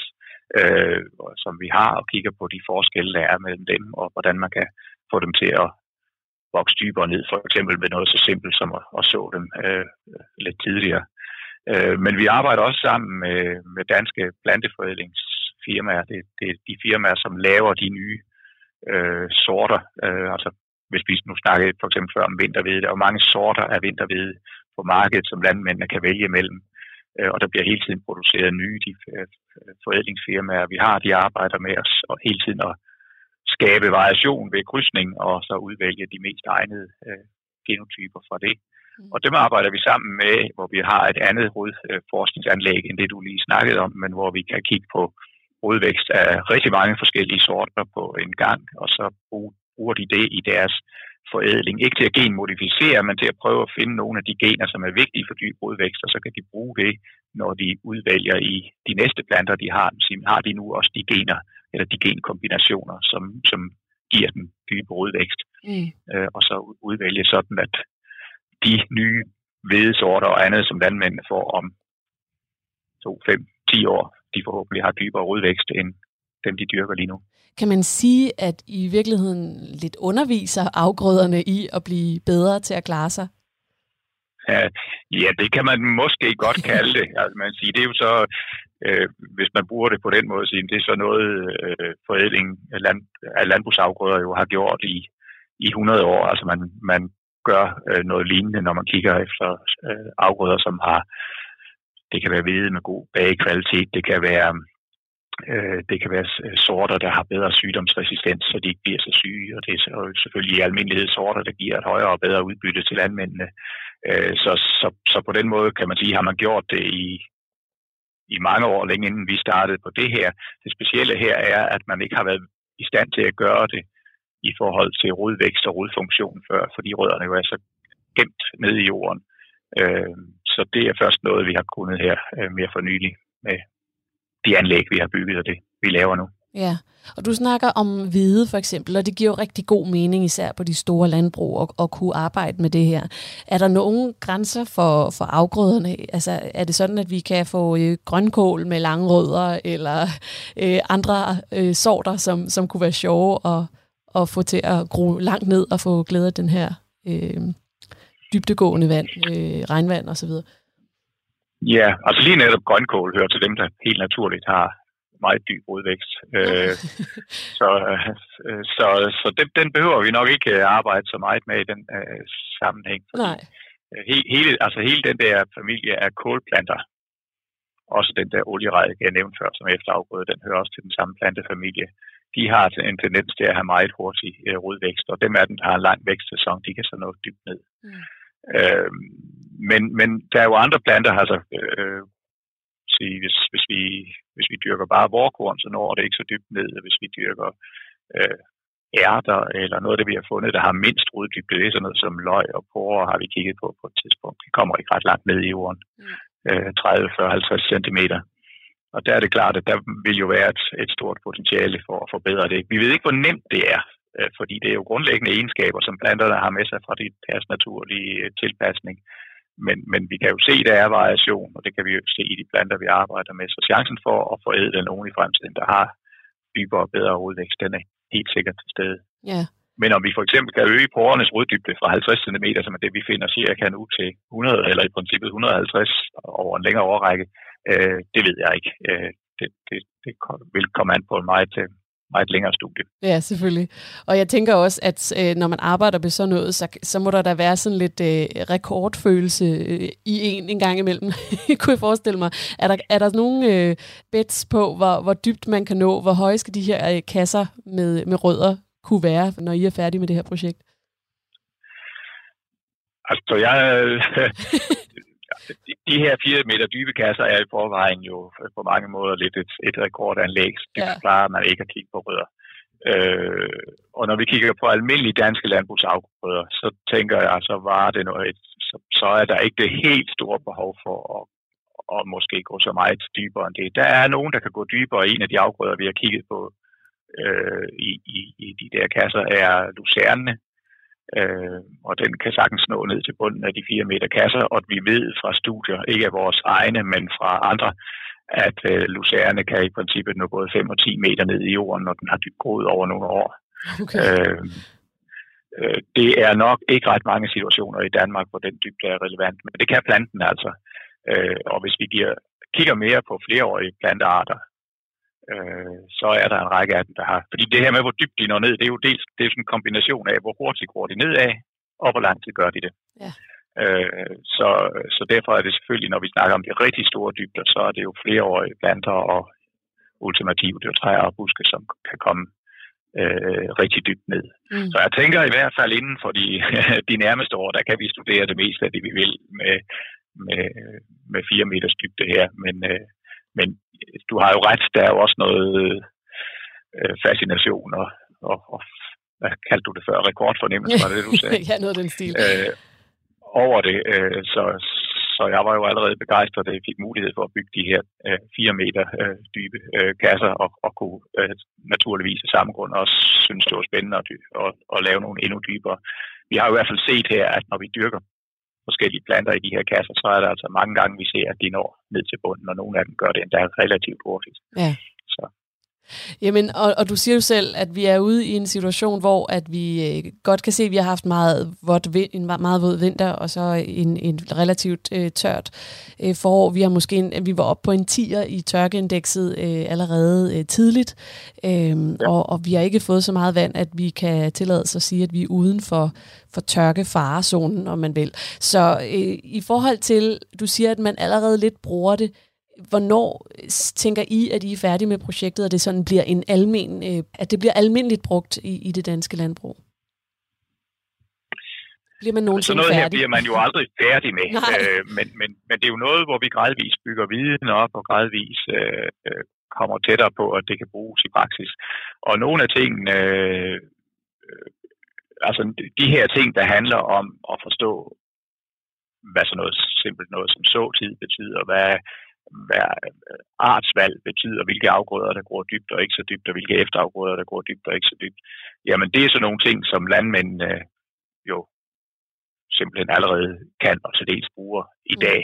som vi har, og kigger på de forskelle, der er mellem dem, og hvordan man kan få dem til at vokse dybere ned, for eksempel med noget så simpelt som at så dem lidt tidligere. Men vi arbejder også sammen med danske planteforædlingsfirmaer. Det er de firmaer, som laver de nye sorter. Altså, hvis vi nu snakkede for eksempel før om vinterhvede, der er jo mange sorter af vinterhvede på markedet, som landmændene kan vælge mellem. Og der bliver hele tiden produceret nye forædlingsfirmaer. Vi har, de arbejder med os og hele tiden at skabe variation ved krydsning, og så udvælge de mest egnede genotyper fra det. Og dem arbejder vi sammen med, hvor vi har et andet rodforskningsanlæg end det, du lige snakkede om, men hvor vi kan kigge på rodvækst af rigtig mange forskellige sorter på en gang, og så bruger de det i deres forædling. Ikke til at genmodificere, men til at prøve at finde nogle af de gener, som er vigtige for dyb rodvækst, og så kan de bruge det, når de udvælger i de næste planter, de har. Har de nu også de gener, eller de genkombinationer, som giver den dybe rodvækst, og så udvælge sådan, at de nye hvedesorter og andet, som landmændene får om 2, 5, 10 år, de forhåbentlig har dybere rodvækst end dem, de dyrker lige nu. Kan man sige, at I i virkeligheden lidt underviser afgrøderne i at blive bedre til at klare sig? Ja, det kan man måske godt kalde det. Altså, man siger, det er jo så, hvis man bruger det på den måde, det er så noget forædling af landbrugsafgrøder jo har gjort i 100 år. Altså man gør noget lignende, når man kigger efter afgrøder, som har, det kan være hvede med god bagekvalitet, det kan være sorter, der har bedre sygdomsresistens, så de ikke bliver så syge, og det er selvfølgelig i almindelighed sorter, der giver et højere og bedre udbytte til landmændene. Så på den måde kan man sige, har man gjort det i mange år, længe inden vi startede på det her. Det specielle her er, at man ikke har været i stand til at gøre det i forhold til rodvækst og rodfunktion før, fordi rødderne jo er så gemt nede i jorden. Så det er først noget, vi har kunnet her mere for nylig med de anlæg, vi har bygget, og det vi laver nu. Ja, og du snakker om hvede for eksempel, og det giver jo rigtig god mening, især på de store landbrug, at kunne arbejde med det her. Er der nogle grænser for afgrøderne? Altså, er det sådan, at vi kan få grønkål med lange rødder, eller andre sorter, som kunne være sjove at få til at gro langt ned og få glæde af den her dybdegående vand, regnvand osv.? Ja, altså lige netop grønkål hører til dem, der helt naturligt har meget dyb rodvækst. Så den behøver vi nok ikke arbejde så meget med i den sammenhæng. Nej. Hele den der familie af kålplanter, også den der oliereje, jeg nævnte før, som efterafgrøde, den hører også til den samme plantefamilie. De har en tendens til at have meget hurtig rodvækst, og dem af dem, der har en lang vækstsæson, de kan så nå dybt ned. Men der er jo andre planter, altså hvis vi dyrker bare vorkorn, så når det ikke så dybt ned. Hvis vi dyrker ærter eller noget af det, vi har fundet, der har mindst roddybde, det er sådan noget som løg og porre, har vi kigget på et tidspunkt. Det kommer ikke ret langt ned i jorden. 30, 40, 50 centimeter. Og der er det klart, at der vil jo være et stort potentiale for at forbedre det. Vi ved ikke, hvor nemt det er, fordi det er jo grundlæggende egenskaber, som planterne har med sig fra deres naturlige tilpasning. Men vi kan jo se, at der er variation, og det kan vi jo se i de planter, vi arbejder med. Så chancen for at forædle nogen i fremtiden, der har dybere og bedre rodvækst, den er helt sikkert til stede. Ja. Men om vi for eksempel kan øge porrenes roddybde fra 50 cm, som er det, vi finder cirka nu, til 100 eller i princippet 150 over en længere årrække, det ved jeg ikke. Det vil komme an på en meget længere studie. Ja, selvfølgelig. Og jeg tænker også, at når man arbejder med sådan noget, så må der da være sådan lidt rekordfølelse i en gang imellem, kunne jeg forestille mig. Er der nogle bets på, hvor dybt man kan nå? Hvor høje skal de her kasser med rødder kunne være, når I er færdige med det her projekt? Altså, de her 4 meter dybe kasser er i forvejen jo på mange måder lidt et rekordanlæg. Det klarer man ikke at kigge på rødder. Og når vi kigger på almindelige danske landbrugsafgrøder, så tænker jeg, så er der ikke det helt store behov for at måske gå så meget dybere end det. Der er nogen, der kan gå dybere. En af de afgrøder, vi har kigget på i de der kasser, er lucerne. Og den kan sagtens nå ned til bunden af de 4 meter kasser, og vi ved fra studier, ikke af vores egne, men fra andre, at lucerne kan i princippet nå både 5 og 10 meter ned i jorden, når den har dybt groet over nogle år. Okay. Det er nok ikke ret mange situationer i Danmark, hvor den dybde er relevant, men det kan planten altså. Og hvis vi kigger mere på flereårige plantearter, så er der en række af dem, der har... Fordi det her med, hvor dybt de når ned, det er jo sådan en kombination af, hvor hurtigt går de nedad, og hvor lang tid gør de det. Ja. Så derfor er det selvfølgelig, når vi snakker om de rigtig store dybder, så er det jo flereårige planter og ultimativt det er træer og buske, som kan komme rigtig dybt ned. Så jeg tænker i hvert fald inden for de nærmeste år, der kan vi studere det meste af det, vi vil med 4 meters dybde her. Men du har jo ret, der er jo også noget fascination og hvad kaldte du det før? Rekordfornemmelse, var det du sagde? Ja, noget af den stil. Over det. Så jeg var jo allerede begejstret, at jeg fik mulighed for at bygge de her 4 meter dybe kasser og kunne naturligvis af samme grund også synes, det var spændende at lave nogle endnu dybere. Vi har jo i hvert fald set her, at når vi dyrker forskellige planter i de her kasser, så er der altså mange gange, vi ser, at de når ned til bunden, og nogle af dem gør det endda relativt hurtigt. Ja. Så. Jamen, og du siger jo selv, at vi er ude i en situation, hvor at vi godt kan se, at vi har haft en meget våd vinter, og så en relativt tørt forår. Vi var oppe på en 10'er i tørkeindekset allerede tidligt, og vi har ikke fået så meget vand, at vi kan tillade os at sige, at vi er uden for tørkefarezonen, om man vil. Så i forhold til, du siger, at man allerede lidt bruger det. Hvornår tænker I, at I er færdige med projektet, og det sådan bliver at det bliver almindeligt brugt i det danske landbrug? Bliver man nogensinde noget færdig? Her bliver man jo aldrig færdig med, men det er jo noget, hvor vi gradvis bygger viden op, og gradvis kommer tættere på, at det kan bruges i praksis. Og nogle af tingene, altså de her ting, der handler om at forstå, hvad sådan noget simpelt noget som såtid betyder, hvad artsvalg betyder, hvilke afgrøder, der går dybt og ikke så dybt, og hvilke efterafgrøder, der går dybt og ikke så dybt. Jamen, det er så nogle ting, som landmændene jo simpelthen allerede kan og til dels bruger i dag.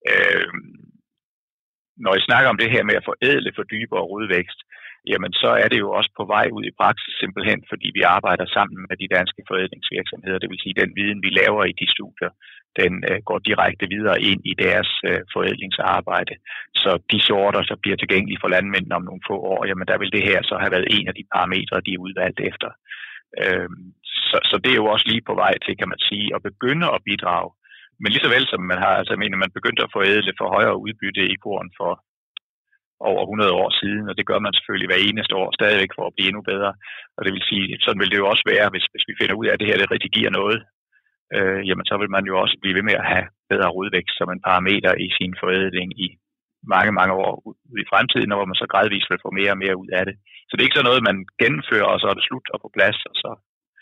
Når I snakker om det her med at forædle, fordybe og rodvækst, jamen så er det jo også på vej ud i praksis simpelthen, fordi vi arbejder sammen med de danske forædlingsvirksomheder, det vil sige den viden, vi laver i de studier, den går direkte videre ind i deres forædlingsarbejde. Så de sorter, så bliver tilgængelige for landmændene om nogle få år, jamen der vil det her så have været en af de parametre, de er udvalgt efter. Så det er jo også lige på vej til, kan man sige, at begynde at bidrage. Men lige så vel som man har, altså jeg mener, man begyndte at forædle for højere udbytte i korn for over 100 år siden, og det gør man selvfølgelig hver eneste år stadigvæk for at blive endnu bedre. Og det vil sige, sådan vil det jo også være, hvis vi finder ud af, at det her det rigtig giver noget, jamen så vil man jo også blive ved med at have bedre rodvækst som en parameter i sin forædling i mange, mange år ud i fremtiden, hvor man så gradvist vil få mere og mere ud af det. Så det er ikke så noget, man gennemfører, og så er det slut og på plads, og så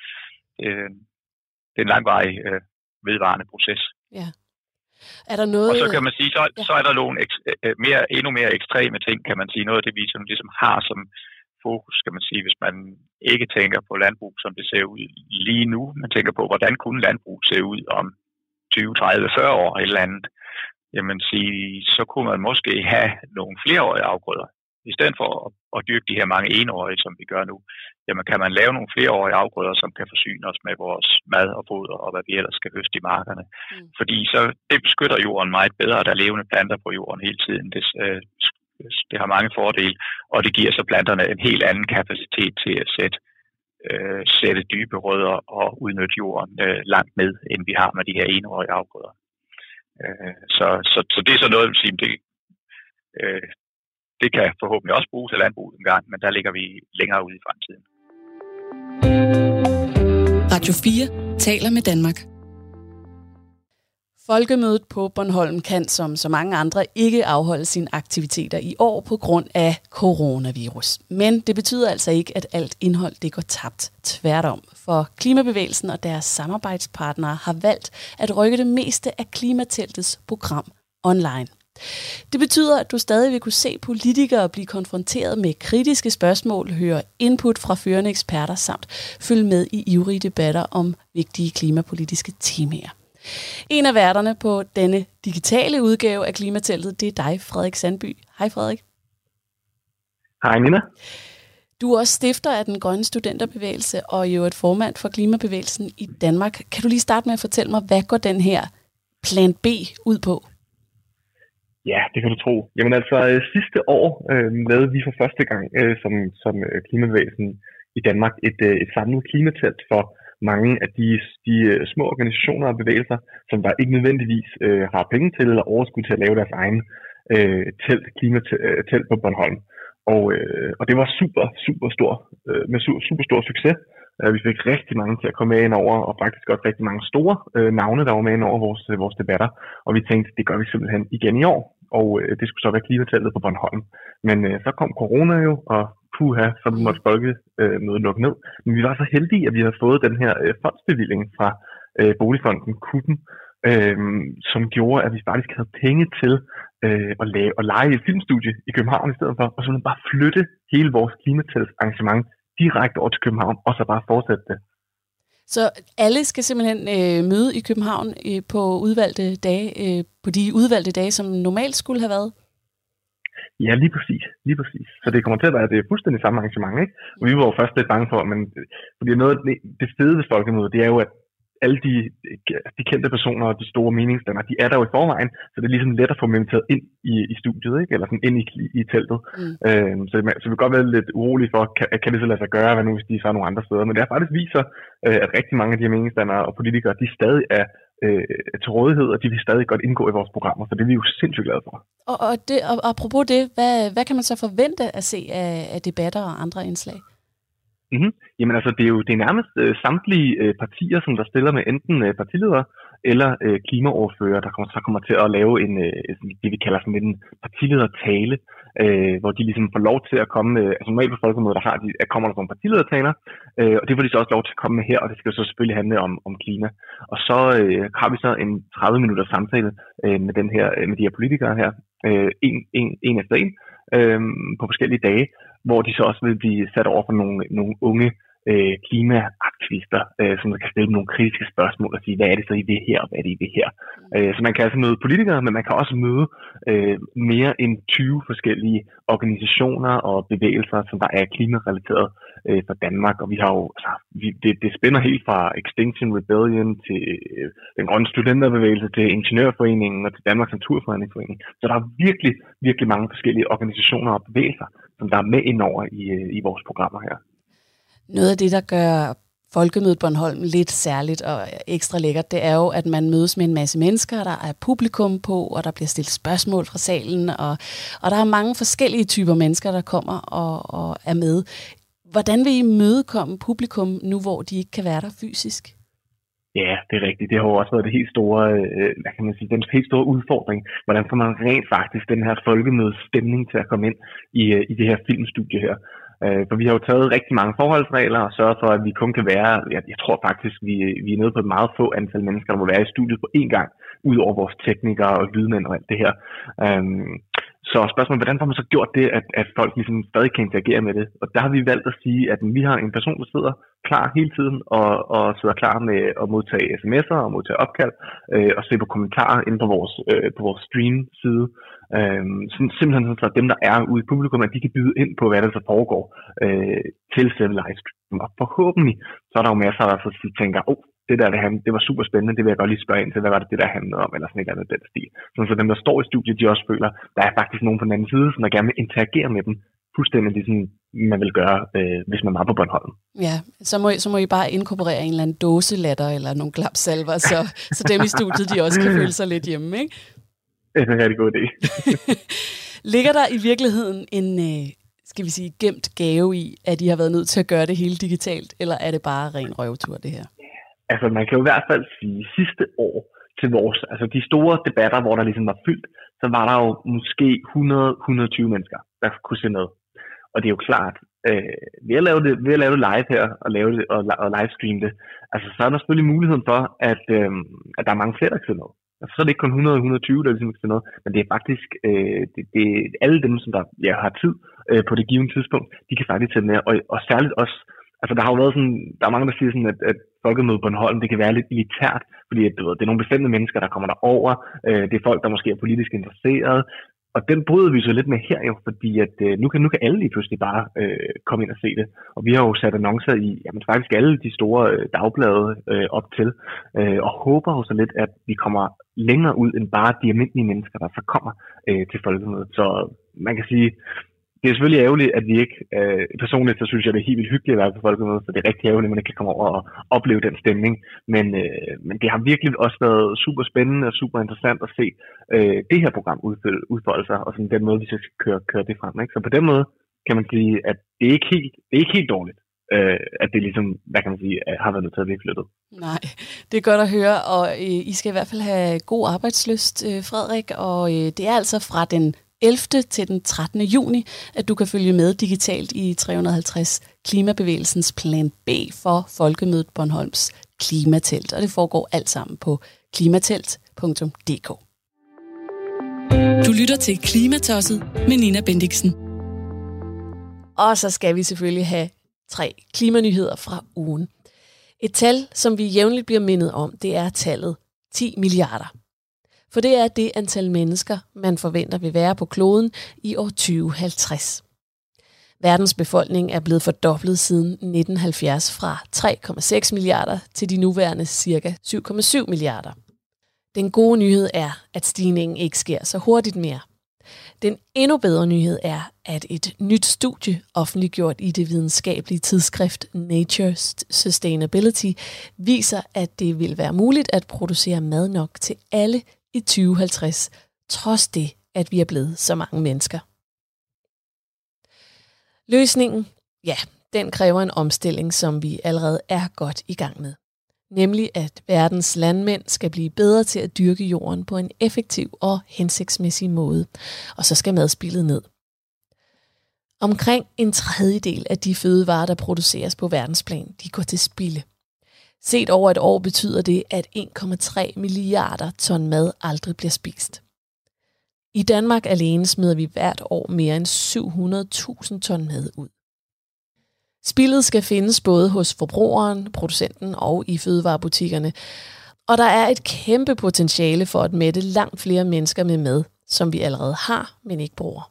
det er en langvarig vedvarende proces. Ja. Er der noget... Og så kan man sige, så er der nogle endnu mere ekstreme ting, kan man sige. Noget af det, vi ligesom har som fokus, kan man sige, hvis man ikke tænker på landbrug, som det ser ud lige nu. Man tænker på, hvordan kunne landbrug se ud om 20, 30, 40 år eller et eller andet. Jamen så kunne man måske have nogle flereårige afgrøder. I stedet for at dyrke de her mange enårige, som vi gør nu, jamen kan man lave nogle flereårige afgrøder, som kan forsyne os med vores mad og foder, og hvad vi ellers skal høste i markerne. Fordi så det beskytter jorden meget bedre, der er levende planter på jorden hele tiden. Det har mange fordele, og det giver så planterne en helt anden kapacitet til at sætte dybe rødder og udnytte jorden langt ned, end vi har med de her enårige afgrøder. Så det er så noget, vil sige, det kan forhåbentlig også bruges til landbrug en gang, men der ligger vi længere ude i fremtiden. Radio 4 taler med Danmark. Folkemødet på Bornholm kan som så mange andre ikke afholde sine aktiviteter i år på grund af coronavirus. Men det betyder altså ikke, at alt indhold det går tabt. Tværtom, for klimabevægelsen og deres samarbejdspartnere har valgt at rykke det meste af Klimateltets program online. Det betyder, at du stadig vil kunne se politikere blive konfronteret med kritiske spørgsmål, høre input fra førende eksperter samt følge med i ivrige debatter om vigtige klimapolitiske temaer. En af værterne på denne digitale udgave af Klimateltet, det er dig, Frederik Sandby. Hej Frederik. Hej Nina. Du er også stifter af den grønne studenterbevægelse og jo et formand for klimabevægelsen i Danmark. Kan du lige starte med at fortælle mig, hvad går den her plan B ud på? Ja, det kan du tro. Jamen altså sidste år lavede vi for første gang som klimabevægelsen i Danmark et samlet klimatelt for mange af de små organisationer og bevægelser, som der ikke nødvendigvis har penge til eller overskud til at lave deres egen klimatelt på Bornholm. Og det var super stor succes. Vi fik rigtig mange til at komme med ind over, og faktisk også rigtig mange store navne, der var med ind over vores debatter. Og vi tænkte, det gør vi simpelthen igen i år. Og det skulle så være klimateltet på Bornholm. Men så kom corona jo, og så måtte folkemødet lukke ned. Men vi var så heldige, at vi havde fået den her fondsbevilling fra Boligfonden Kutten, som gjorde, at vi faktisk havde penge til at lege et filmstudie i København i stedet for, og så bare flytte hele vores klimatelsarrangement direkte over til København, og så bare fortsætte det. Så alle skal simpelthen møde i København på udvalgte dage, på de udvalgte dage, som normalt skulle have været? Ja, lige præcis. Så det kommer til at være det fuldstændig samme arrangement, ikke? Og vi var jo først lidt bange for, men fordi noget af det fede ved folkemødet, det er jo, at alle de kendte personer og de store meningsdannere, de er der jo i forvejen, så det er ligesom let at få dem inviteret ind i studiet, ikke? Eller sådan ind i teltet. Så vi kan godt være lidt urolige for, kan det så lade sig gøre, hvad nu hvis de er nogle andre steder. Men det faktisk viser, at rigtig mange af de her meningsdannere og politikere, de stadig er til rådighed, og de vil stadig godt indgå i vores programmer, så det er vi jo sindssygt glade for. Og apropos det, hvad kan man så forvente at se af debatter og andre indslag? Mm-hmm. Jamen altså, det er nærmest samtlige partier, som der stiller med enten partiledere eller klimaordfører, der kommer til at lave det vi kalder sådan en partiledertale, hvor de ligesom får lov til at komme, altså normalt på folkemødet, kommer der nogle partiledertaler, og det får de så også lov til at komme med her, og det skal jo så selvfølgelig handle om klima. Og så har vi så en 30 minutters samtale med de her politikere her, en efter en, på forskellige dage, hvor de så også vil blive sat over for nogle unge klimaaktivister, som kan stille nogle kritiske spørgsmål og sige, hvad er det så, I vil her, og hvad er det, I vil her. Så man kan altså møde politikere, men man kan også møde mere end 20 forskellige organisationer og bevægelser, som der er klimarelateret for Danmark. Og vi har jo, det spænder helt fra Extinction Rebellion til den grønne studenterbevægelse, til Ingeniørforeningen og til Danmarks Naturfredningsforening. Så der er virkelig, virkelig mange forskellige organisationer og bevægelser, som der er med indover i vores programmer her. Noget af det, der gør Folkemødet Bornholm lidt særligt og ekstra lækkert, det er jo, at man mødes med en masse mennesker, der er publikum på, og der bliver stillet spørgsmål fra salen, og der er mange forskellige typer mennesker, der kommer og er med. Hvordan vil I imødekomme publikum nu, hvor de ikke kan være der fysisk? Ja, det er rigtigt. Det har jo også været det helt store, den helt store udfordring. Hvordan får man rent faktisk den her folkemødestemning til at komme ind i det her filmstudie her? For vi har jo taget rigtig mange forholdsregler og sørget for, at vi kun kan være, jeg tror faktisk, vi er nede på et meget få antal mennesker, der må være i studiet på én gang, ud over vores teknikere og lydmænd og alt det her. Så spørgsmålet, hvordan får man så gjort det, at folk ligesom stadig kan interagere med det? Og der har vi valgt at sige, at vi har en person, der sidder klar hele tiden og sidder klar med at modtage sms'er og modtage opkald og se på kommentarer inde på vores stream-side. Simpelthen så dem, der er ude i publikum, at de kan byde ind på, hvad der så foregår til selve livestream. Og forhåbentlig så er der jo masser, der så tænker, det var super spændende, det vil jeg godt lige spørge ind til, hvad var det der handlede om, eller sådan et eller andet den stil. Så dem, der står i studiet, de også føler, der er faktisk nogen på den anden side, som der gerne vil interagere med dem, fuldstændig ligesom man vil gøre, hvis man var på Bornholm. Ja, så må I bare inkorporere en eller anden dåselatter, eller nogle klapsalver, så dem i studiet, de også kan føle sig lidt hjemme, ikke? Det er en rigtig god idé. Ligger der i virkeligheden en, skal vi sige, gemt gave i, at I har været nødt til at gøre det hele digitalt, eller er det bare ren røvtur, det her? Altså, man kan jo i hvert fald sige, sidste år til de store debatter, hvor der ligesom var fyldt, så var der jo måske 100-120 mennesker, der kunne se med. Og det er jo klart, ved at lave det live her, og lave det og livestreame det, altså, så er der selvfølgelig muligheden for, at der er mange flere, der kan se med. Altså, så er det ikke kun 100-120, der ligesom kan se noget, men det er faktisk det er alle dem, som der har tid på det givne tidspunkt, de kan faktisk se med, og særligt også. Altså, der har jo været sådan, der er mange, der siger sådan, at Folkemødet Bornholm, det kan være lidt elitært, fordi det er nogle bestemte mennesker, der kommer derover. Det er folk, der måske er politisk interesserede. Og den bryder vi så lidt med her jo, fordi at nu kan alle lige pludselig bare komme ind og se det. Og vi har jo sat annoncer i faktisk alle de store dagblade op til, og håber jo så lidt, at vi kommer længere ud end bare de almindelige mennesker, der så kommer til Folkemødet. Så man kan sige, det er selvfølgelig ærgerligt, at vi ikke, personligt så synes jeg, det er helt vildt hyggeligt at være på Folkemødet, så det er rigtig ærgerligt, at man ikke kan komme over og opleve den stemning. Men det har virkelig også været super spændende og super interessant at se det her program udfolde sig, og sådan den måde, vi så skal køre det frem. Ikke? Så på den måde kan man sige, at det er ikke helt dårligt, at det ligesom, hvad kan man sige, har været nødt til at blive flyttet. Nej, det er godt at høre, og I skal i hvert fald have god arbejdslyst, Frederik, og det er altså fra den 11. til den 13. juni, at du kan følge med digitalt i 350 Klimabevægelsens Plan B for Folkemødet Bornholms klimatelt, og det foregår alt sammen på klimatelt.dk. Du lytter til Klimatosset med Nina Bendixen. Og så skal vi selvfølgelig have 3 klimanyheder fra ugen. Et tal, som vi jævnligt bliver mindet om, det er tallet 10 milliarder. For det er det antal mennesker, man forventer vil være på kloden i år 2050. Verdens befolkning er blevet fordoblet siden 1970 fra 3,6 milliarder til de nuværende ca. 7,7 milliarder. Den gode nyhed er, at stigningen ikke sker så hurtigt mere. Den endnu bedre nyhed er, at et nyt studie, offentliggjort i det videnskabelige tidsskrift Nature Sustainability, viser, at det vil være muligt at producere mad nok til alle i 2050, trods det, at vi er blevet så mange mennesker. Løsningen, ja, den kræver en omstilling, som vi allerede er godt i gang med. Nemlig at verdens landmænd skal blive bedre til at dyrke jorden på en effektiv og hensigtsmæssig måde, og så skal madspildet ned. Omkring 1/3 af de fødevarer, der produceres på verdensplan, de går til spilde. Set over et år betyder det, at 1,3 milliarder ton mad aldrig bliver spist. I Danmark alene smider vi hvert år mere end 700.000 ton mad ud. Spildet skal findes både hos forbrugeren, producenten og i fødevarebutikkerne, og der er et kæmpe potentiale for at mætte langt flere mennesker med mad, som vi allerede har, men ikke bruger.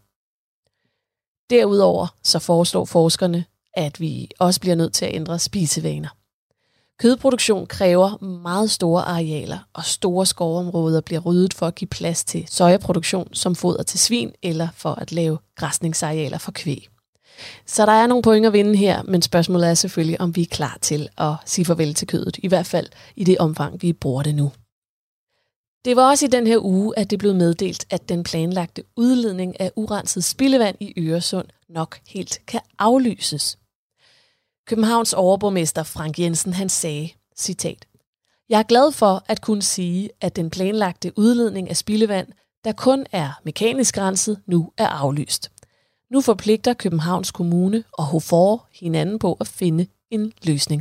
Derudover så foreslår forskerne, at vi også bliver nødt til at ændre spisevaner. Kødproduktion kræver meget store arealer, og store skovområder bliver ryddet for at give plads til sojaproduktion som foder til svin eller for at lave græsningsarealer for kvæg. Så der er nogle point at vinde her, men spørgsmålet er selvfølgelig, om vi er klar til at sige farvel til kødet, i hvert fald i det omfang, vi bruger det nu. Det var også i den her uge, at det blev meddelt, at den planlagte udledning af urenset spildevand i Øresund nok helt kan aflyses. Københavns overborgmester Frank Jensen, han sagde, citat, "Jeg er glad for at kunne sige, at den planlagte udledning af spildevand, der kun er mekanisk renset, nu er aflyst. Nu forpligter Københavns Kommune og HOFOR hinanden på at finde en løsning."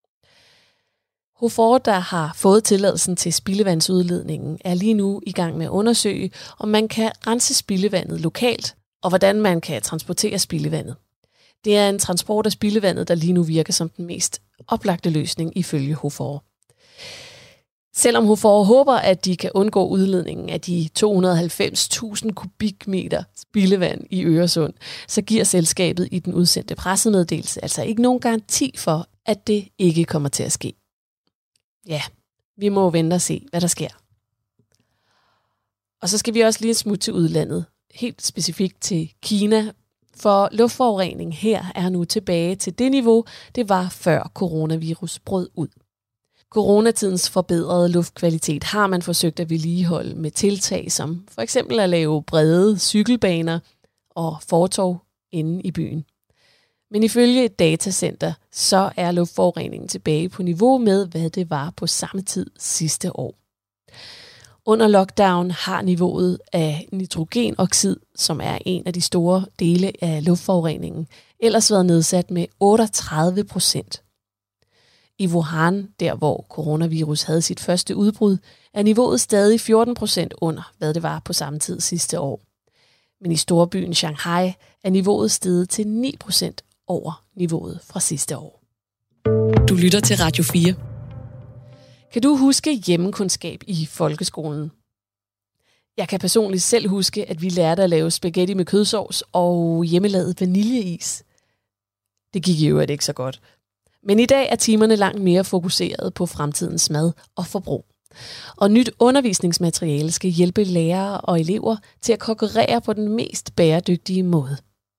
HOFOR, der har fået tilladelsen til spildevandsudledningen, er lige nu i gang med at undersøge, om man kan rense spildevandet lokalt, og hvordan man kan transportere spildevandet. Det er en transport af spildevandet, der lige nu virker som den mest oplagte løsning ifølge HOFOR. Selvom HOFOR håber, at de kan undgå udledningen af de 290.000 kubikmeter spildevand i Øresund, så giver selskabet i den udsendte pressemeddelelse altså ikke nogen garanti for, at det ikke kommer til at ske. Ja, vi må vente og se, hvad der sker. Og så skal vi også lige smutte til udlandet, helt specifikt til Kina, for luftforurening her er nu tilbage til det niveau, det var før coronavirus brød ud. Coronatidens forbedrede luftkvalitet har man forsøgt at vedligeholde med tiltag som for eksempel at lave brede cykelbaner og fortov inde i byen. Men ifølge et datacenter, så er luftforureningen tilbage på niveau med, hvad det var på samme tid sidste år. Under lockdown har niveauet af nitrogenoxid, som er en af de store dele af luftforureningen, ellers været nedsat med 38%. I Wuhan, der hvor coronavirus havde sit første udbrud, er niveauet stadig 14% under, hvad det var på samme tid sidste år. Men i storbyen Shanghai er niveauet steget til 9% over niveauet fra sidste år. Du lytter til Radio 4. Kan du huske hjemmekundskab i folkeskolen? Jeg kan personligt selv huske, at vi lærte at lave spaghetti med kødsovs og hjemmelavet vaniljeis. Det gik jo ikke så godt. Men i dag er timerne langt mere fokuseret på fremtidens mad og forbrug. Og nyt undervisningsmateriale skal hjælpe lærere og elever til at konkurrere på den mest bæredygtige måde.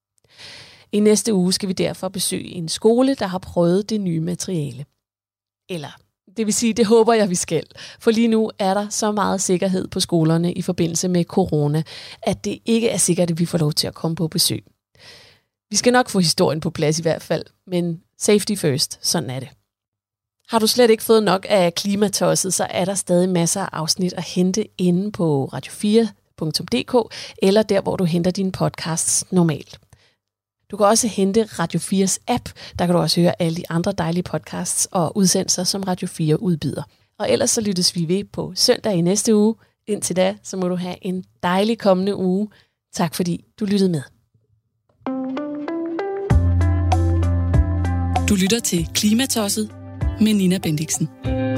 I næste uge skal vi derfor besøge en skole, der har prøvet det nye materiale. Eller, det vil sige, det håber jeg, vi skal. For lige nu er der så meget sikkerhed på skolerne i forbindelse med corona, at det ikke er sikkert, at vi får lov til at komme på besøg. Vi skal nok få historien på plads i hvert fald, men safety first, sådan er det. Har du slet ikke fået nok af klimatosset, så er der stadig masser af afsnit at hente inde på radio4.dk eller der, hvor du henter dine podcasts normalt. Du kan også hente Radio 4's app, der kan du også høre alle de andre dejlige podcasts og udsendelser, som Radio 4 udbyder. Og ellers så lyttes vi ved på søndag i næste uge. Indtil da, så må du have en dejlig kommende uge. Tak fordi du lyttede med. Du lytter til Klimatosset med Nina Bendixen.